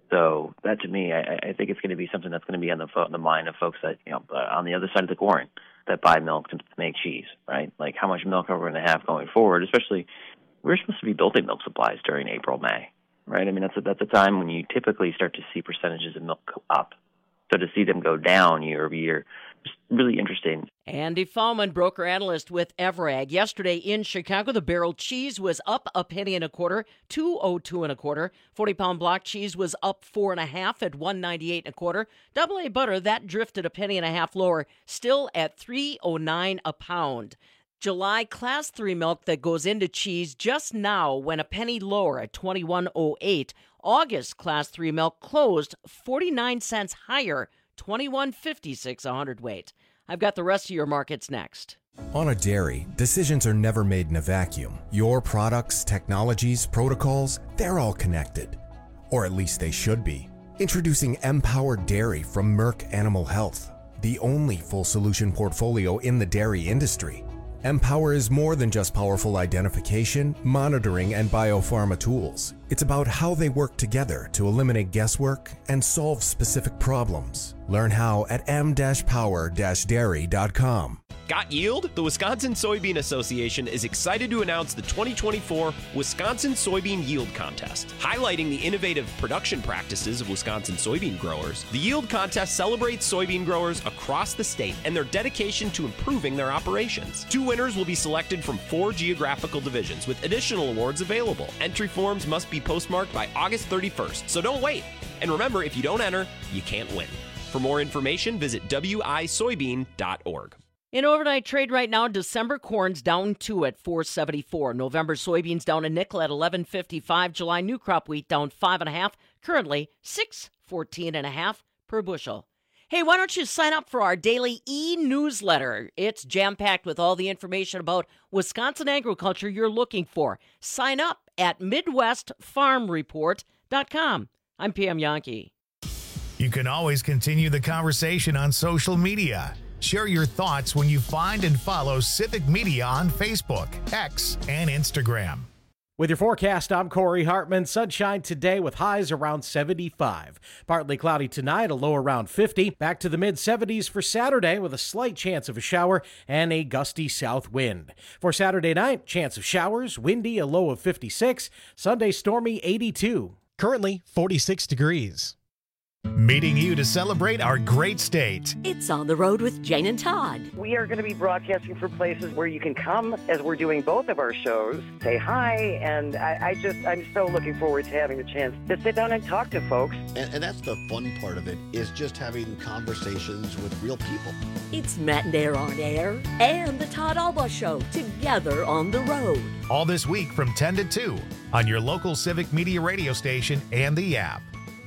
So that, to me, I, I think it's going to be something that's going to be on the, on the mind of folks that, you know, uh, on the other side of the coin that buy milk to make cheese, right? Like, how much milk are we going to have going forward? Especially, we're supposed to be building milk supplies during April, May. Right, I mean, that's a, that's a time when you typically start to see percentages of milk go up. So to see them go down year over year, just really interesting. Andy Fallman, broker analyst with Everag. Yesterday in Chicago, the barrel cheese was up a penny and a quarter, two oh two and a quarter. forty pound block cheese was up four and a half at one ninety-eight and a quarter. Double A butter, that drifted a penny and a half lower, still at three oh nine a pound. July Class three milk that goes into cheese just now went a penny lower at twenty-one oh eight. August Class three milk closed forty-nine cents higher, twenty-one fifty-six a hundredweight. I've got the rest of your markets next. On a dairy, decisions are never made in a vacuum. Your products, technologies, protocols, they're all connected. Or at least they should be. Introducing Empower Dairy from Merck Animal Health, the only full solution portfolio in the dairy industry. Empower is more than just powerful identification, monitoring, and biopharma tools. It's about how they work together to eliminate guesswork and solve specific problems. Learn how at m dash power dash dairy dot com. Got yield? The Wisconsin Soybean Association is excited to announce the twenty twenty-four Wisconsin Soybean Yield Contest. Highlighting the innovative production practices of Wisconsin soybean growers, the Yield Contest celebrates soybean growers across the state and their dedication to improving their operations. Two winners will be selected from four geographical divisions with additional awards available. Entry forms must be postmarked by August thirty-first, so don't wait. And remember, if you don't enter, you can't win. For more information, visit w i soybean dot org. In overnight trade right now, December corn's down two at four seventy-four. November soybeans down a nickel at eleven fifty-five. July new crop wheat down five and a half. Currently six fourteen and a half per bushel. Hey, why don't you sign up for our daily e-newsletter? It's jam-packed with all the information about Wisconsin agriculture you're looking for. Sign up at midwest farm report dot com. I'm Pam Yankee. You can always continue the conversation on social media. Share your thoughts when you find and follow Civic Media on Facebook, X, and Instagram. With your forecast, I'm Corey Hartman. Sunshine today with highs around seventy-five. Partly cloudy tonight, a low around fifty. Back to the mid seventies for Saturday with a slight chance of a shower and a gusty south wind. For Saturday night, chance of showers, windy, a low of fifty-six. Sunday, stormy, eighty-two. Currently, forty-six degrees. Meeting you to celebrate our great state. It's On the Road with Jane and Todd. We are going to be broadcasting from places where you can come as we're doing both of our shows, say hi, and I, I just, I'm so looking forward to having the chance to sit down and talk to folks. And, and that's the fun part of it, is just having conversations with real people. It's Matt and Air on Air and the Todd Alba Show together on the road. All this week from ten to two on your local Civic Media radio station and the app.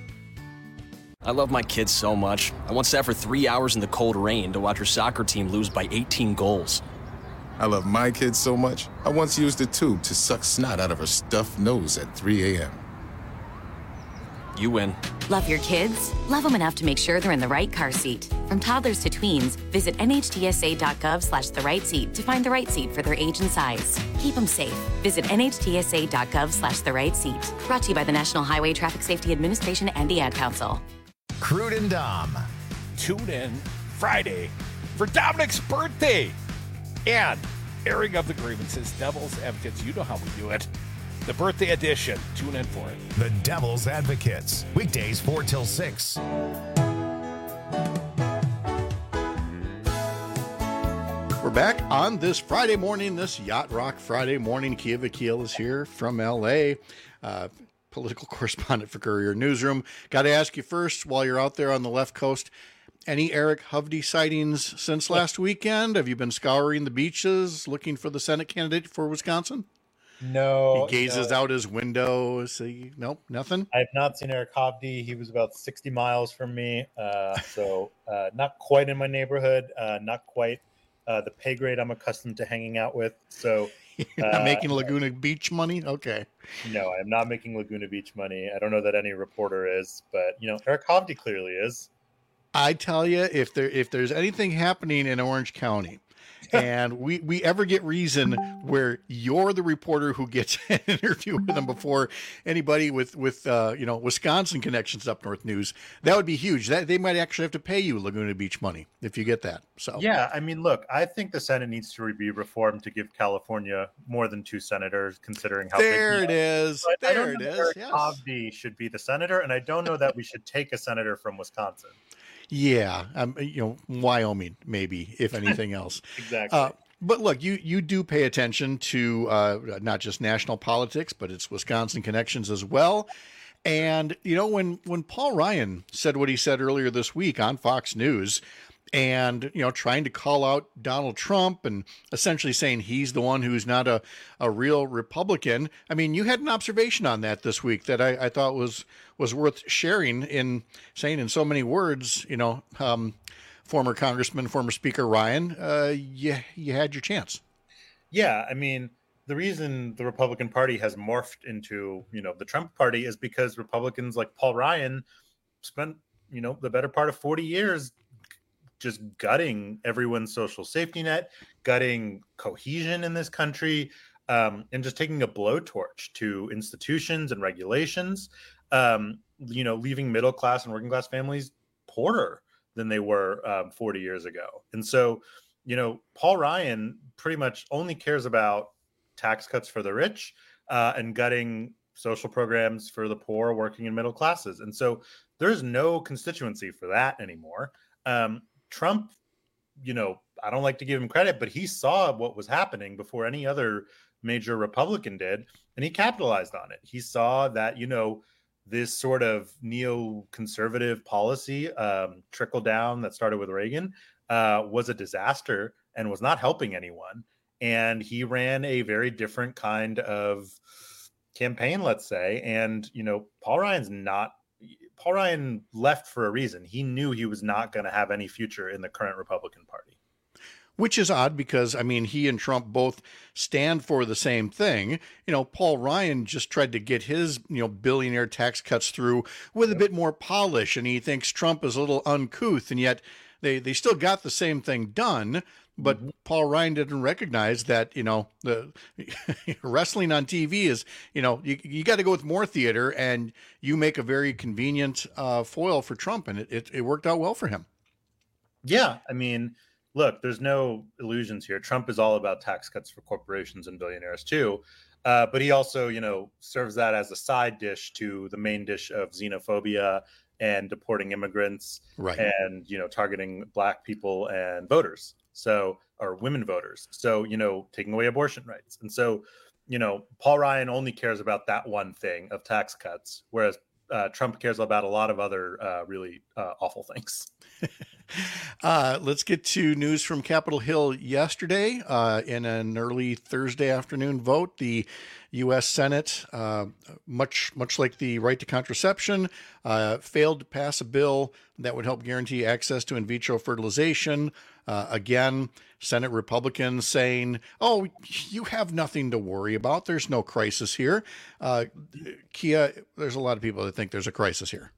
I love my kids so much. I once sat for three hours in the cold rain to watch her soccer team lose by eighteen goals. I love my kids so much, I once used a tube to suck snot out of her stuffed nose at three a.m. You win. Love your kids? Love them enough to make sure they're in the right car seat. From toddlers to tweens, visit nhtsa.gov slash the right seat to find the right seat for their age and size. Keep them safe. Visit nhtsa.gov slash the right seat. Brought to you by the National Highway Traffic Safety Administration and the Ad Council. Crude and Dom. Tune in Friday for Dominic's birthday and airing of the grievances. Devil's Advocates, you know how we do it. The birthday edition. Tune in for it. The Devil's Advocates. Weekdays four till six. We're back on this Friday morning, this Yacht Rock Friday morning. Kia Vakil is here from L A, uh, political correspondent for Courier Newsroom. Got to ask you first, while you're out there on the left coast, any Eric Hovde sightings since last weekend? Have you been scouring the beaches, looking for the Senate candidate for Wisconsin? No. He gazes no. out his window. See, nope, nothing. I have not seen Eric Hovde. He was about sixty miles from me, uh, so uh, not quite in my neighborhood. Uh, not quite uh, the pay grade I'm accustomed to hanging out with. So, You're not uh, making Laguna Beach money? Okay. No, I'm not making Laguna Beach money. I don't know that any reporter is, but you know, Eric Hovde clearly is. I tell you, if there if there's anything happening in Orange County, and we, we ever get reason where you're the reporter who gets an interview with them before anybody with with uh, you know Wisconsin connections up North News, that would be huge. That they might actually have to pay you Laguna Beach money if you get that. So Yeah, I mean, look, I think the Senate needs to be reformed to give California more than two senators, considering how There big it is. But I There don't it know is. Eric Yes. Hovde should be the senator, and I don't know that we should take a senator from Wisconsin. Yeah, um, you know, Wyoming maybe, if anything else. Exactly. Uh, but look, you you do pay attention to uh, not just national politics, but it's Wisconsin connections as well. And you know, when when Paul Ryan said what he said earlier this week on Fox News, and you know, trying to call out Donald Trump and essentially saying he's the one who's not a, a real Republican. I mean, you had an observation on that this week that I, I thought was was worth sharing in saying in so many words, you know, um, former Congressman, former Speaker Ryan, uh, you, you had your chance. Yeah, I mean, the reason the Republican Party has morphed into, you know, the Trump Party is because Republicans like Paul Ryan spent, you know, the better part of forty years just gutting everyone's social safety net, gutting cohesion in this country, um, and just taking a blowtorch to institutions and regulations, um, you know, leaving middle class and working class families poorer than they were um, forty years ago. And so, you know, Paul Ryan pretty much only cares about tax cuts for the rich uh, and gutting social programs for the poor, working and middle classes. And so there's no constituency for that anymore. Um, Trump, you know, I don't like to give him credit, but he saw what was happening before any other major Republican did, and he capitalized on it. He saw that, you know, this sort of neoconservative policy um, trickle down that started with Reagan uh, was a disaster and was not helping anyone. And he ran a very different kind of campaign, let's say. And, you know, Paul Ryan's not Paul Ryan left for a reason. He knew he was not going to have any future in the current Republican Party. Which is odd because, I mean, he and Trump both stand for the same thing. You know, Paul Ryan just tried to get his, you know, billionaire tax cuts through with a bit more polish, and he thinks Trump is a little uncouth, and yet they, they still got the same thing done. But mm-hmm. Paul Ryan didn't recognize that, you know, the wrestling on T V is, you know, you, you got to go with more theater, and you make a very convenient uh, foil for Trump, and it, it, it worked out well for him. Yeah, I mean, look, there's no illusions here. Trump is all about tax cuts for corporations and billionaires too. Uh, but he also, you know, serves that as a side dish to the main dish of xenophobia and deporting immigrants, right, and, you know, targeting Black people and voters. So, or women voters. So, you know, taking away abortion rights. And so, you know, Paul Ryan only cares about that one thing of tax cuts, whereas uh, Trump cares about a lot of other uh, really uh, awful things. Uh, let's get to news from Capitol Hill yesterday. Uh, in an early Thursday afternoon vote, the U S Senate, uh, much much like the right to contraception, uh, failed to pass a bill that would help guarantee access to in vitro fertilization. Uh, again, Senate Republicans saying, oh, you have nothing to worry about. There's no crisis here. Uh, Kia, there's a lot of people that think there's a crisis here.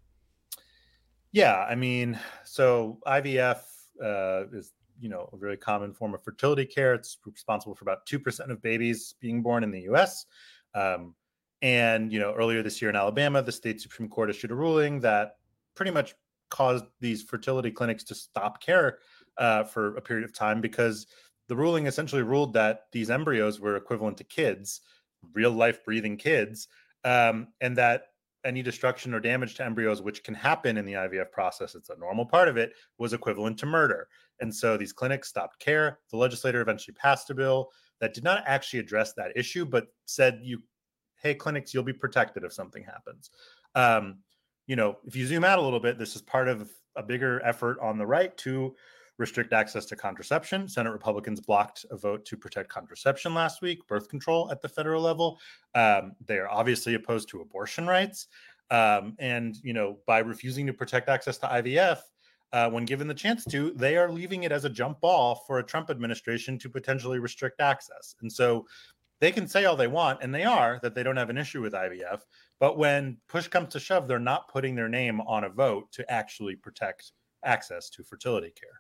Yeah, I mean, so I V F uh, is, you know, a very common form of fertility care. It's responsible for about two percent of babies being born in the U S. Um, and, you know, earlier this year in Alabama, the state Supreme Court issued a ruling that pretty much caused these fertility clinics to stop care uh, for a period of time, because the ruling essentially ruled that these embryos were equivalent to kids, real life breathing kids, um, and that any destruction or damage to embryos, which can happen in the I V F process, it's a normal part of it, was equivalent to murder. And so these clinics stopped care. The legislature eventually passed a bill that did not actually address that issue, but said, "You, hey, clinics, you'll be protected if something happens." Um, you know, if you zoom out a little bit, this is part of a bigger effort on the right to restrict access to contraception. Senate Republicans blocked a vote to protect contraception last week, birth control at the federal level. Um, they are obviously opposed to abortion rights. Um, and, you know, by refusing to protect access to I V F, uh, when given the chance to, they are leaving it as a jump ball for a Trump administration to potentially restrict access. And so they can say all they want, and they are, that they don't have an issue with I V F. But when push comes to shove, they're not putting their name on a vote to actually protect access to fertility care.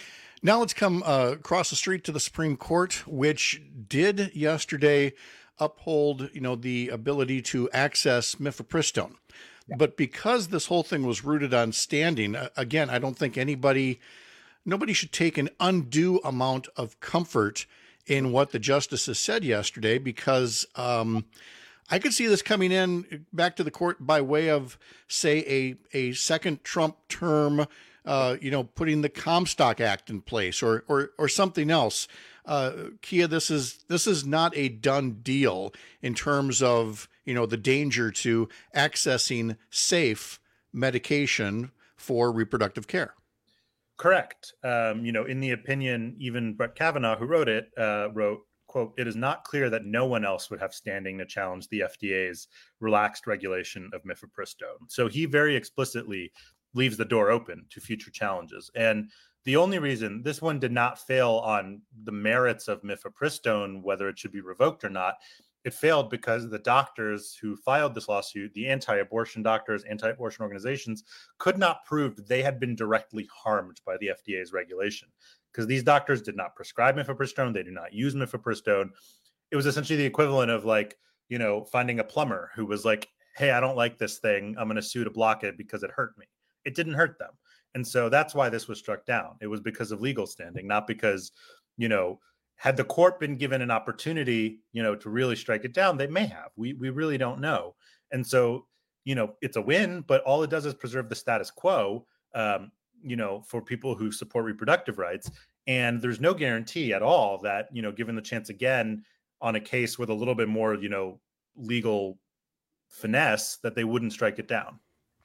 Now let's come uh, across the street to the Supreme Court, which did yesterday uphold, you know, the ability to access mifepristone. Yeah. But because this whole thing was rooted on standing, uh, again, I don't think anybody, nobody should take an undue amount of comfort in what the justices said yesterday, because um, I could see this coming in back to the court by way of, say, a, a second Trump term, Uh, you know, putting the Comstock Act in place, or or or something else. Uh, Kia, this is this is not a done deal in terms of, you know, the danger to accessing safe medication for reproductive care. Correct. Um, you know, in the opinion, even Brett Kavanaugh, who wrote it, uh, wrote, quote, "It is not clear that no one else would have standing to challenge the F D A's relaxed regulation of mifepristone." So he very explicitly leaves the door open to future challenges. And the only reason this one did not fail on the merits of mifepristone, whether it should be revoked or not, it failed because the doctors who filed this lawsuit, the anti-abortion doctors, anti-abortion organizations, could not prove that they had been directly harmed by the F D A's regulation, because these doctors did not prescribe mifepristone. They do not use mifepristone. It was essentially the equivalent of, like, you know, finding a plumber who was like, "Hey, I don't like this thing. I'm going to sue to block it because it hurt me." It didn't hurt them. And so that's why this was struck down. It was because of legal standing, not because, you know, had the court been given an opportunity, you know, to really strike it down, they may have. We we really don't know. And so, you know, it's a win, but all it does is preserve the status quo, um, you know, for people who support reproductive rights. And there's no guarantee at all that, you know, given the chance again on a case with a little bit more, you know, legal finesse, that they wouldn't strike it down.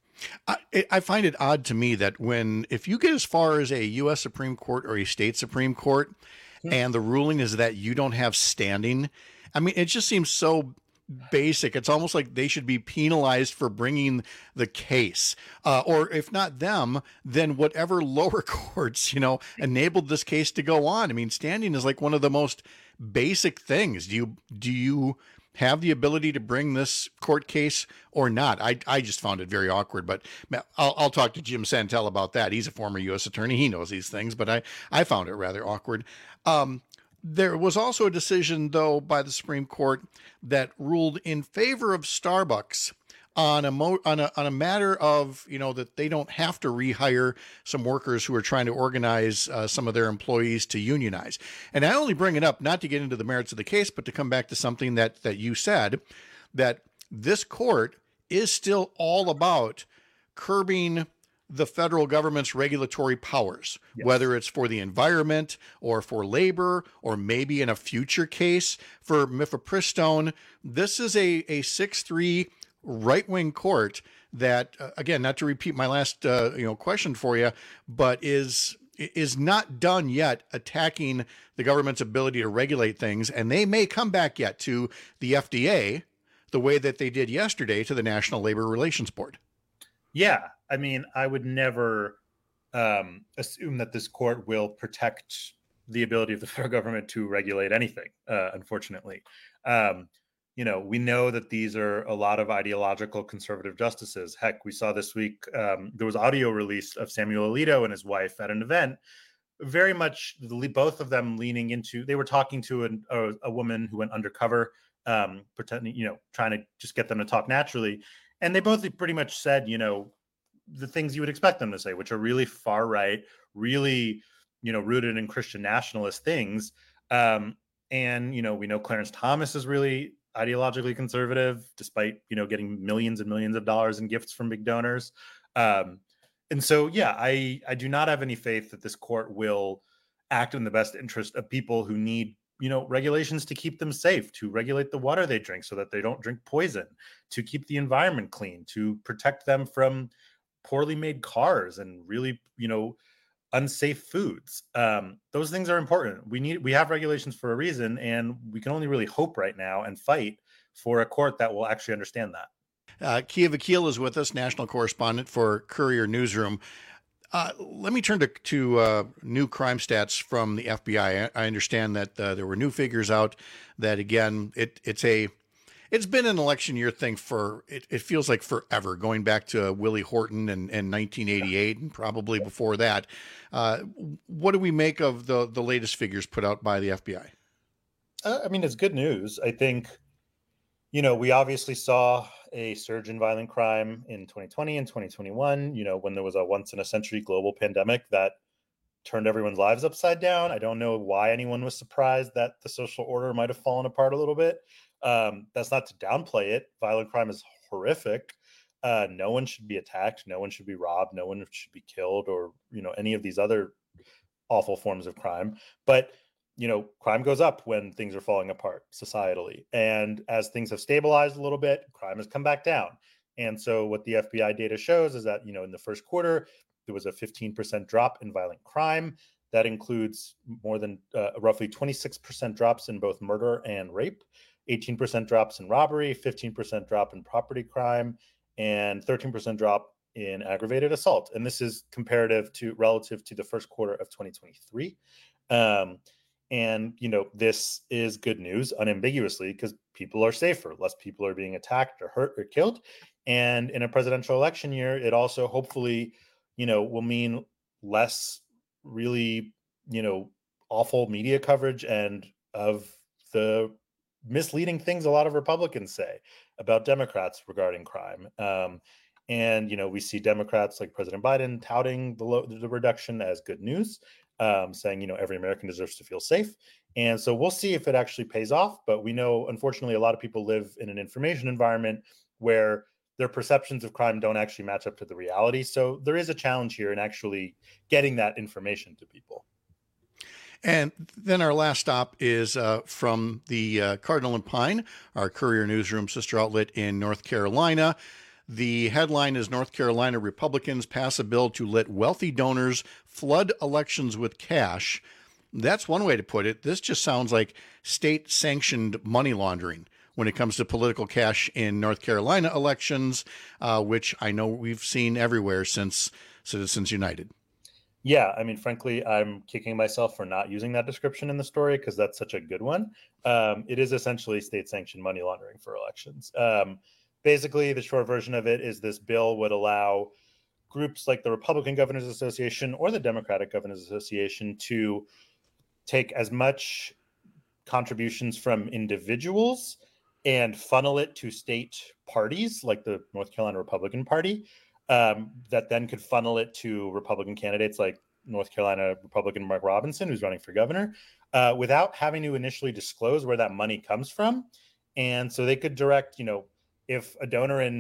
I, I find it odd to me that when, if you get as far as a U S Supreme Court or a state Supreme Court, mm-hmm. and the ruling is that you don't have standing, I mean, it just seems so basic. It's almost like they should be penalized for bringing the case, uh, or if not them, then whatever lower courts, you know, enabled this case to go on. I mean, standing is like one of the most basic things. Do you, do you, have the ability to bring this court case or not? I I just found it very awkward, but I'll, I'll talk to Jim Santel about that. He's a former U S attorney. He knows these things, but I, I found it rather awkward. Um, there was also a decision, though, by the Supreme Court that ruled in favor of Starbucks on a, mo- on a on a matter of, you know, that they don't have to rehire some workers who are trying to organize uh, some of their employees to unionize. And I only bring it up not to get into the merits of the case, but to come back to something that that you said, that this court is still all about curbing the federal government's regulatory powers, yes. whether it's for the environment or for labor, or maybe in a future case for mifepristone. This is a a six three right-wing court that, uh, again, not to repeat my last uh, you know question for you, but is is not done yet attacking the government's ability to regulate things, and they may come back yet to the F D A the way that they did yesterday to the National Labor Relations Board. Yeah, I mean, I would never um, assume that this court will protect the ability of the federal government to regulate anything, uh, unfortunately. Um, you know, we know that these are a lot of ideological conservative justices. Heck, we saw this week, um, there was audio release of Samuel Alito and his wife at an event, very much both of them leaning into, they were talking to an, a, a woman who went undercover, um, pretending, you know, trying to just get them to talk naturally. And they both pretty much said, you know, the things you would expect them to say, which are really far right, really, you know, rooted in Christian nationalist things. Um, and, you know, we know Clarence Thomas is really ideologically conservative, despite, you know, getting millions and millions of dollars in gifts from big donors. Um, and so, yeah, I, I do not have any faith that this court will act in the best interest of people who need, you know, regulations to keep them safe, to regulate the water they drink so that they don't drink poison, to keep the environment clean, to protect them from poorly made cars and really, you know, unsafe foods. Um, those things are important. We need, we have regulations for a reason, and we can only really hope right now and fight for a court that will actually understand that. Uh, Kia Vakil is with us, national correspondent for Courier Newsroom. Uh, let me turn to, to uh, new crime stats from the F B I. I, I understand that uh, there were new figures out that, again, it, it's a, it's been an election year thing for, it, it feels like forever, going back to Willie Horton and, and nineteen eighty-eight and probably before that. Uh, what do we make of the, the latest figures put out by the F B I? Uh, I mean, it's good news. I think, you know, we obviously saw a surge in violent crime in twenty twenty and twenty twenty-one, you know, when there was a once in a century global pandemic that turned everyone's lives upside down. I don't know why anyone was surprised that the social order might have fallen apart a little bit. Um, that's not to downplay it. Violent crime is horrific. Uh, no one should be attacked. No one should be robbed. No one should be killed, or, you know, any of these other awful forms of crime. But, you know, crime goes up when things are falling apart societally. And as things have stabilized a little bit, crime has come back down. And so what the F B I data shows is that, you know, in the first quarter, there was a fifteen percent drop in violent crime. That includes more than uh, roughly twenty-six percent drops in both murder and rape, eighteen percent drops in robbery, fifteen percent drop in property crime, and thirteen percent drop in aggravated assault. And this is comparative to relative to the first quarter of twenty twenty-three. Um, and, you know, this is good news unambiguously, because people are safer. Less people are being attacked or hurt or killed. And in a presidential election year, it also hopefully, you know, will mean less really, you know, awful media coverage and of the misleading things a lot of Republicans say about Democrats regarding crime. Um, and, you know, we see Democrats like President Biden touting the, lo- the reduction as good news, um, saying, you know, every American deserves to feel safe. And so we'll see if it actually pays off. But we know, unfortunately, a lot of people live in an information environment where their perceptions of crime don't actually match up to the reality. So there is a challenge here in actually getting that information to people. And then our last stop is uh, from the uh, Cardinal and Pine, our Courier Newsroom sister outlet in North Carolina. The headline is North Carolina Republicans pass a bill to let wealthy donors flood elections with cash. That's one way to put it. This just sounds like state-sanctioned money laundering when it comes to political cash in North Carolina elections, uh, which I know we've seen everywhere since Citizens United. Yeah, I mean, frankly, I'm kicking myself for not using that description in the story because that's such a good one. Um, it is essentially state-sanctioned money laundering for elections. Um, basically, the short version of it is this bill would allow groups like the Republican Governors Association or the Democratic Governors Association to take as much contributions from individuals and funnel it to state parties like the North Carolina Republican Party, um, that then could funnel it to Republican candidates like North Carolina Republican Mark Robinson, who's running for governor, uh, without having to initially disclose where that money comes from. And so they could direct, you know, if a donor in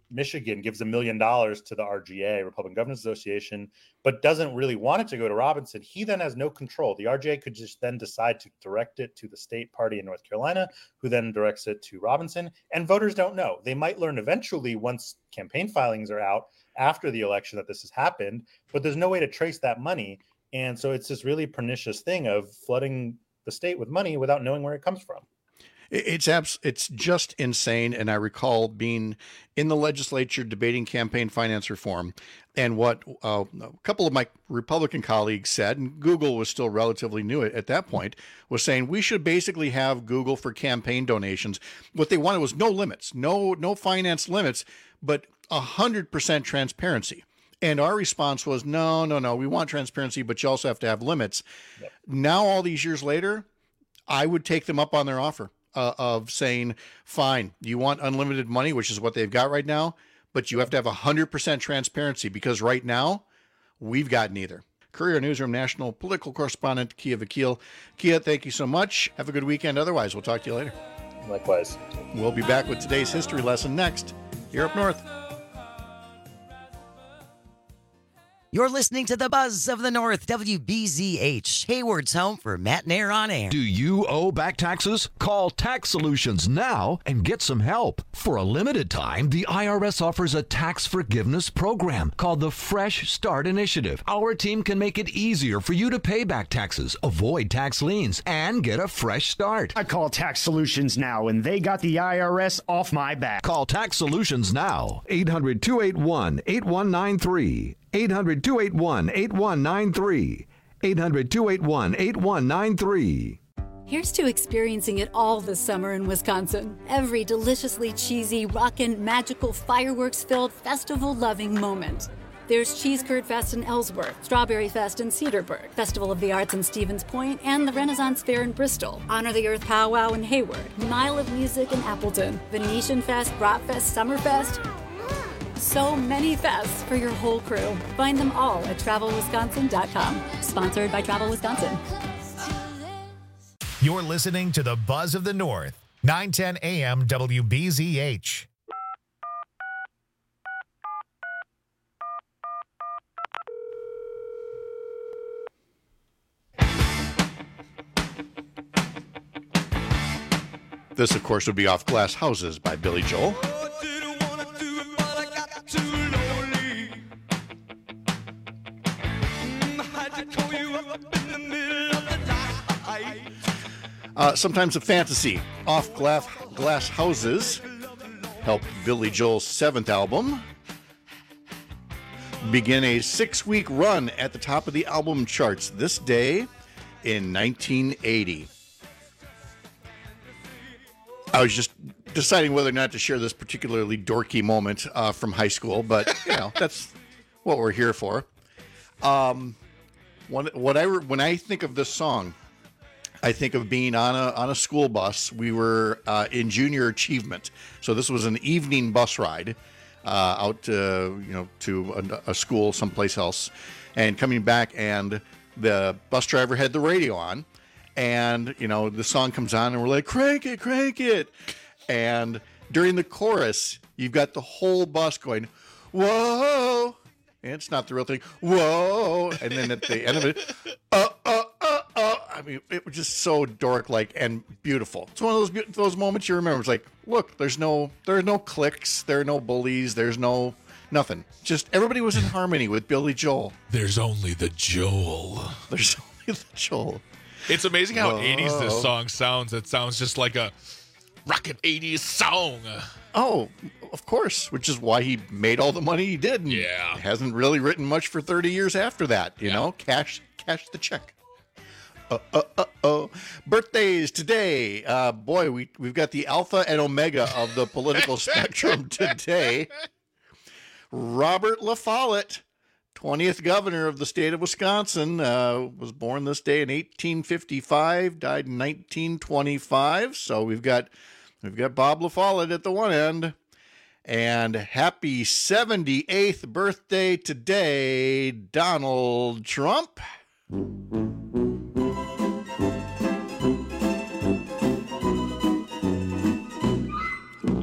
Michigan gives a million dollars to the R G A, Republican Governors Association, but doesn't really want it to go to Robinson, he then has no control. The R G A could just then decide to direct it to the state party in North Carolina, who then directs it to Robinson. And voters don't know. They might learn eventually once campaign filings are out after the election that this has happened, but there's no way to trace that money. And so it's this really pernicious thing of flooding the state with money without knowing where it comes from. It's abs- It's just insane. And I recall being in the legislature debating campaign finance reform, and what uh, a couple of my Republican colleagues said, and Google was still relatively new at, at that point, was saying we should basically have Google for campaign donations. What they wanted was no limits, no no finance limits, but one hundred percent transparency. And our response was, no, no, no, we want transparency, but you also have to have limits. Yep. Now, all these years later, I would take them up on their offer. Uh, of saying, fine, you want unlimited money, which is what they've got right now, but you have to have one hundred percent transparency, because right now we've got neither. Courier Newsroom national political correspondent Kia Vakil. Kia, thank you so much. Have a good weekend. Otherwise, we'll talk to you later. Likewise. We'll be back with today's history lesson next here up north. You're listening to the Buzz of the North, W B Z H, Hayward's home for Matt Nair on air. Do you owe back taxes? Call Tax Solutions now and get some help. For a limited time, the I R S offers a tax forgiveness program called the Fresh Start Initiative. Our team can make it easier for you to pay back taxes, avoid tax liens, and get a fresh start. I call Tax Solutions now, and they got the I R S off my back. Call Tax Solutions now, eight hundred, two eight one, eight one nine three. eight hundred, two eight one, eight one nine three. eight hundred, two eight one, eight one nine three. Here's to experiencing it all this summer in Wisconsin. Every deliciously cheesy, rockin', magical, fireworks-filled, festival-loving moment. There's Cheese Curd Fest in Ellsworth, Strawberry Fest in Cedarburg, Festival of the Arts in Stevens Point, and the Renaissance Fair in Bristol, Honor the Earth Powwow in Hayward, Mile of Music in Appleton, Venetian Fest, Bratfest, Summerfest. So many fests for your whole crew. Find them all at travel wisconsin dot com. Sponsored by Travel Wisconsin. You're listening to the Buzz of the North, nine ten A M W B Z H. This, of course, would be Off Glass Houses by Billy Joel. Uh, sometimes a fantasy. Off Glass, Glass Houses helped Billy Joel's seventh album begin a six-week run at the top of the album charts this day in nineteen eighty. I was just deciding whether or not to share this particularly dorky moment uh, from high school, but you know that's what we're here for. Um, what, what I when I think of this song, I think of being on a on a school bus. We were uh, in junior achievement, so this was an evening bus ride uh, out to you know to a, a school someplace else, and coming back, and the bus driver had the radio on. And, you know, the song comes on and we're like, crank it, crank it. And during the chorus, you've got the whole bus going, whoa. And it's not the real thing. Whoa. And then at the end of it, uh, uh, uh, uh. I mean, it was just so dork-like and beautiful. It's one of those those moments you remember. It's like, look, there's no, there are no clicks. There are no bullies. There's no nothing. Just everybody was in harmony with Billy Joel. There's only the Joel. There's only the Joel. It's amazing how Whoa. eighties this song sounds. It sounds just like a rocket eighties song. Oh, of course, which is why he made all the money he did. And yeah. Hasn't really written much for thirty years after that, you yeah. know? Cash cash the check. Uh, uh, uh, oh. Birthdays today. Uh, boy, we, we've got the alpha and omega of the political spectrum today. Robert La Follette, twentieth governor of the state of Wisconsin, uh, was born this day in eighteen fifty-five, died in nineteen twenty-five. So we've got we've got Bob La Follette at the one end. And happy seventy-eighth birthday today, Donald Trump.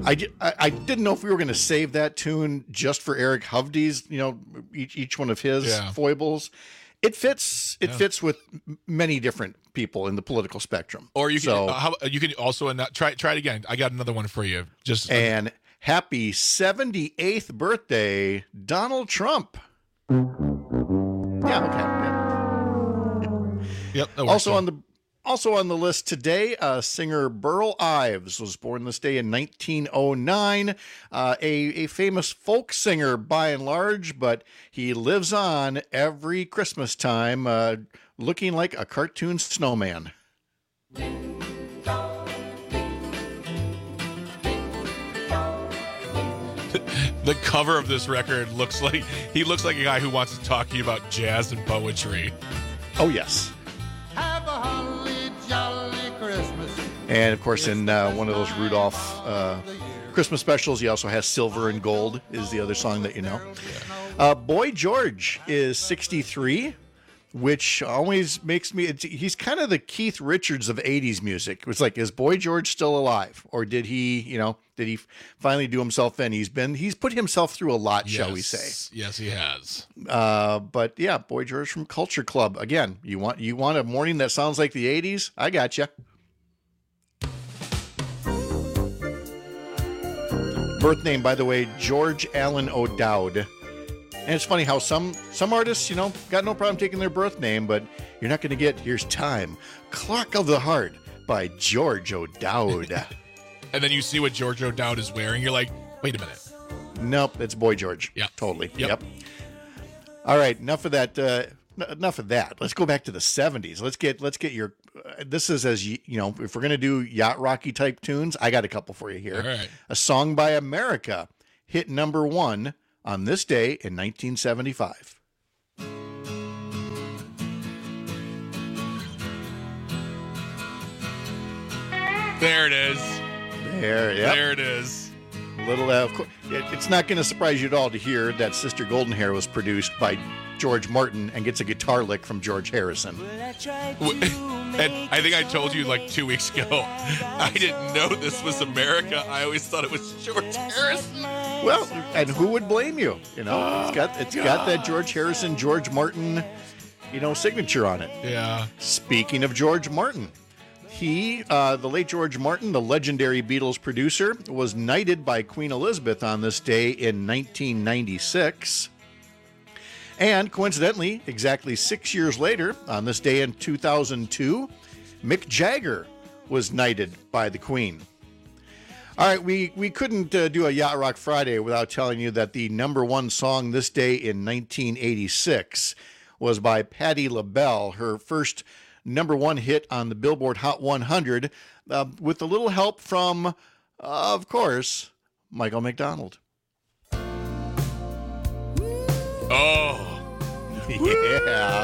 I, di- I, I didn't know if we were going to save that tune just for Eric Hovde's, you know, each each one of his Yeah. foibles. It fits. It Yeah. fits with m- many different people in the political spectrum. Or you can So- uh, how, you can also in that, try try it again. I got another one for you. Just And happy seventy-eighth birthday, Donald Trump. Yeah, okay. Yep. that works Also too. on the also on the list today, uh, singer Burl Ives was born this day in nineteen oh nine. Uh, a a famous folk singer by and large, but he lives on every Christmas time, uh, looking like a cartoon snowman. The cover of this record looks like he looks like a guy who wants to talk to you about jazz and poetry. Oh yes. Have a holly jolly Christmas. And of course, in uh, one of those Rudolph uh, Christmas specials, he also has Silver and Gold is the other song that you know. Uh, Boy George is sixty-three, which always makes me, it's, he's kind of the Keith Richards of eighties music. It's like, is Boy George still alive? Or did he, you know, did he finally do himself in? He's been, he's put himself through a lot, shall we say. Yes. Yes, he has. Uh, but yeah, Boy George from Culture Club. Again, you want, you want a morning that sounds like the eighties? I got you. Birth name, by the way, George Allen O'Dowd. And it's funny how some some artists, you know, got no problem taking their birth name, but you're not going to get, here's Time, Clock of the Heart by George O'Dowd. And then you see what George O'Dowd is wearing. You're like, wait a minute. Nope, it's Boy George. Yeah, totally. Yep. Yep. All right, enough of that. Uh, n- enough of that. Let's go back to the seventies. Let's get let's get your. Uh, this is as you, you know, if we're gonna do yacht rocky type tunes, I got a couple for you here. All right. A Song by America hit number one on this day in nineteen seventy-five. There it is. There, yep. There it is. Little, uh, of course, it, it's not going to surprise you at all to hear that Sister Golden Hair was produced by George Martin and gets a guitar lick from George Harrison. And I think I told you like two weeks ago, I didn't know this was America. I always thought it was George Harrison. Well, and who would blame you? You know, it's got it's got that George Harrison, George Martin, you know, signature on it. Yeah. Speaking of George Martin, he, uh, the late George Martin, the legendary Beatles producer, was knighted by Queen Elizabeth on this day in nineteen ninety-six. And coincidentally, exactly six years later, on this day in two thousand two, Mick Jagger was knighted by the Queen. All right, we, we couldn't uh, do a Yacht Rock Friday without telling you that the number one song this day in nineteen eighty-six was by Patti LaBelle, her first number one hit on the Billboard Hot one hundred, uh, with a little help from, uh, of course, Michael McDonald. Oh. Yeah.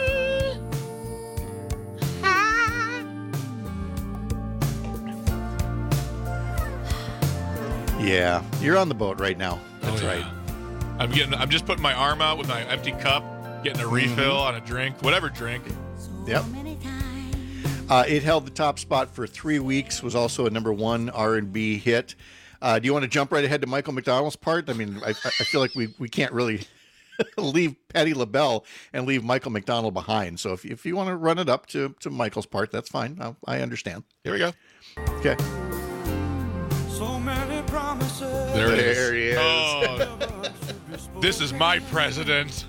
Yeah, you're on the boat right now. That's Oh, yeah. right. I'm getting. I'm just putting my arm out with my empty cup, getting a refill on a drink, whatever drink. Yep. Uh, it held the top spot for three weeks. Was also a number one R and B hit. Uh, do you want to jump right ahead to Michael McDonald's part? I mean, I, I feel like we, we can't really leave Patti LaBelle and leave Michael McDonald behind. So if if you want to run it up to, to Michael's part, that's fine. I, I understand. Here we go. Okay. So many promises. There it is. There he is. Oh, this is my president.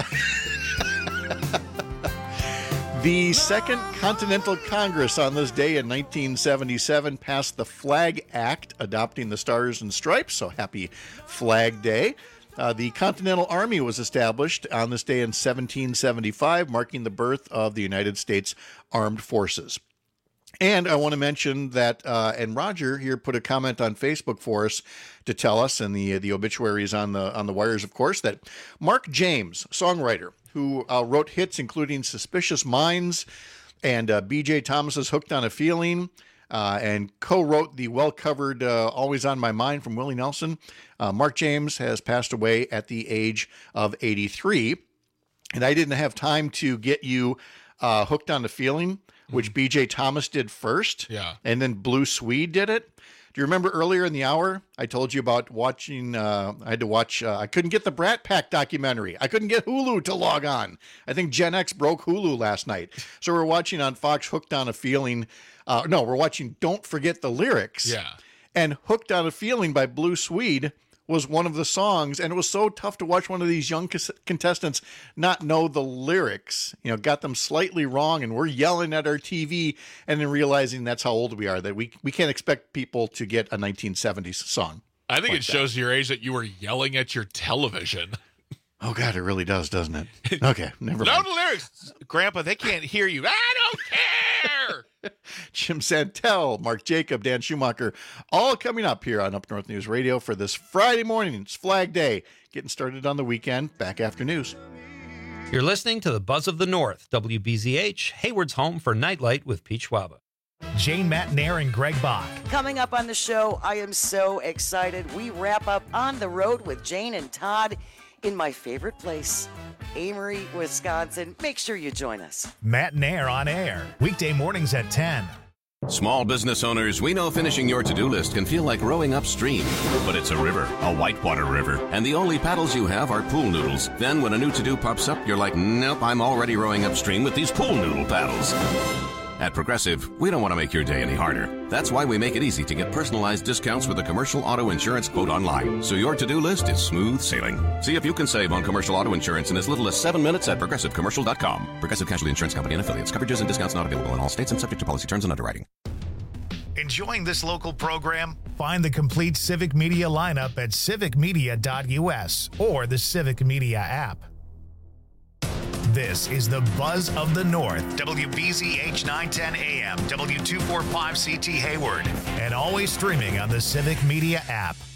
The Second Continental Congress on this day in nineteen seventy-seven passed the Flag Act, adopting the Stars and Stripes, so happy Flag Day. Uh, the Continental Army was established on this day in seventeen seventy-five, marking the birth of the United States Armed Forces. And I want to mention that, uh, and Roger here put a comment on Facebook for us to tell us, and the the obituaries on the on the wires, of course, that Mark James, songwriter, who uh, wrote hits including "Suspicious Minds" and uh, B J Thomas's "Hooked on a Feeling," uh, and co-wrote the well-covered uh, "Always on My Mind" from Willie Nelson. Uh, Mark James has passed away at the age of eighty-three, and I didn't have time to get you uh, "Hooked on a Feeling," which B J Thomas did first, Yeah. and then Blue Swede did it. Do Do you remember earlier in the hour, I told you about watching, uh, I had to watch, uh, I couldn't get the Brat Pack documentary. I couldn't get Hulu to log on. I think Gen X broke Hulu last night. So we're watching on Fox Hooked on a Feeling. Uh, no, we're watching Don't Forget the Lyrics. Yeah. And Hooked on a Feeling by Blue Swede was one of the songs, and it was so tough to watch one of these young contestants not know the lyrics. You know, got them slightly wrong, and we're yelling at our T V, and then realizing that's how old we are, that we we can't expect people to get a nineteen seventies song. I think like it shows that. Your age that you were yelling at your television. Oh, God, it really does, doesn't it? Okay, never no mind. No lyrics. Grandpa, they can't hear you. I don't care. Jim Santel, Mark Jacob, Dan Schumacher, all coming up here on Up North News Radio for this Friday morning. It's Flag Day. Getting started on the weekend. Back after news. You're listening to the Buzz of the North, W B Z H, Hayward's home for Nightlight with Pete Schwaba. Jane Matnair and Greg Bach. Coming up on the show, I am so excited. We wrap up On the Road with Jane and Todd in my favorite place, Amory, Wisconsin. Make sure you join us. Matnair on air, weekday mornings at ten. Small business owners, we know finishing your to-do list can feel like rowing upstream. But it's a river, a whitewater river, and the only paddles you have are pool noodles. Then when a new to-do pops up, you're like, nope, I'm already rowing upstream with these pool noodle paddles. At Progressive, we don't want to make your day any harder. That's why we make it easy to get personalized discounts with a commercial auto insurance quote online, so your to-do list is smooth sailing. See if you can save on commercial auto insurance in as little as seven minutes at progressive commercial dot com. Progressive Casualty Insurance Company and Affiliates. Coverages and discounts not available in all states and subject to policy terms and underwriting. Enjoying this local program? Find the complete Civic Media lineup at civic media dot U S or the Civic Media app. This is the Buzz of the North, W B Z H nine ten A M, W two forty-five C T Hayward, and always streaming on the Civic Media app.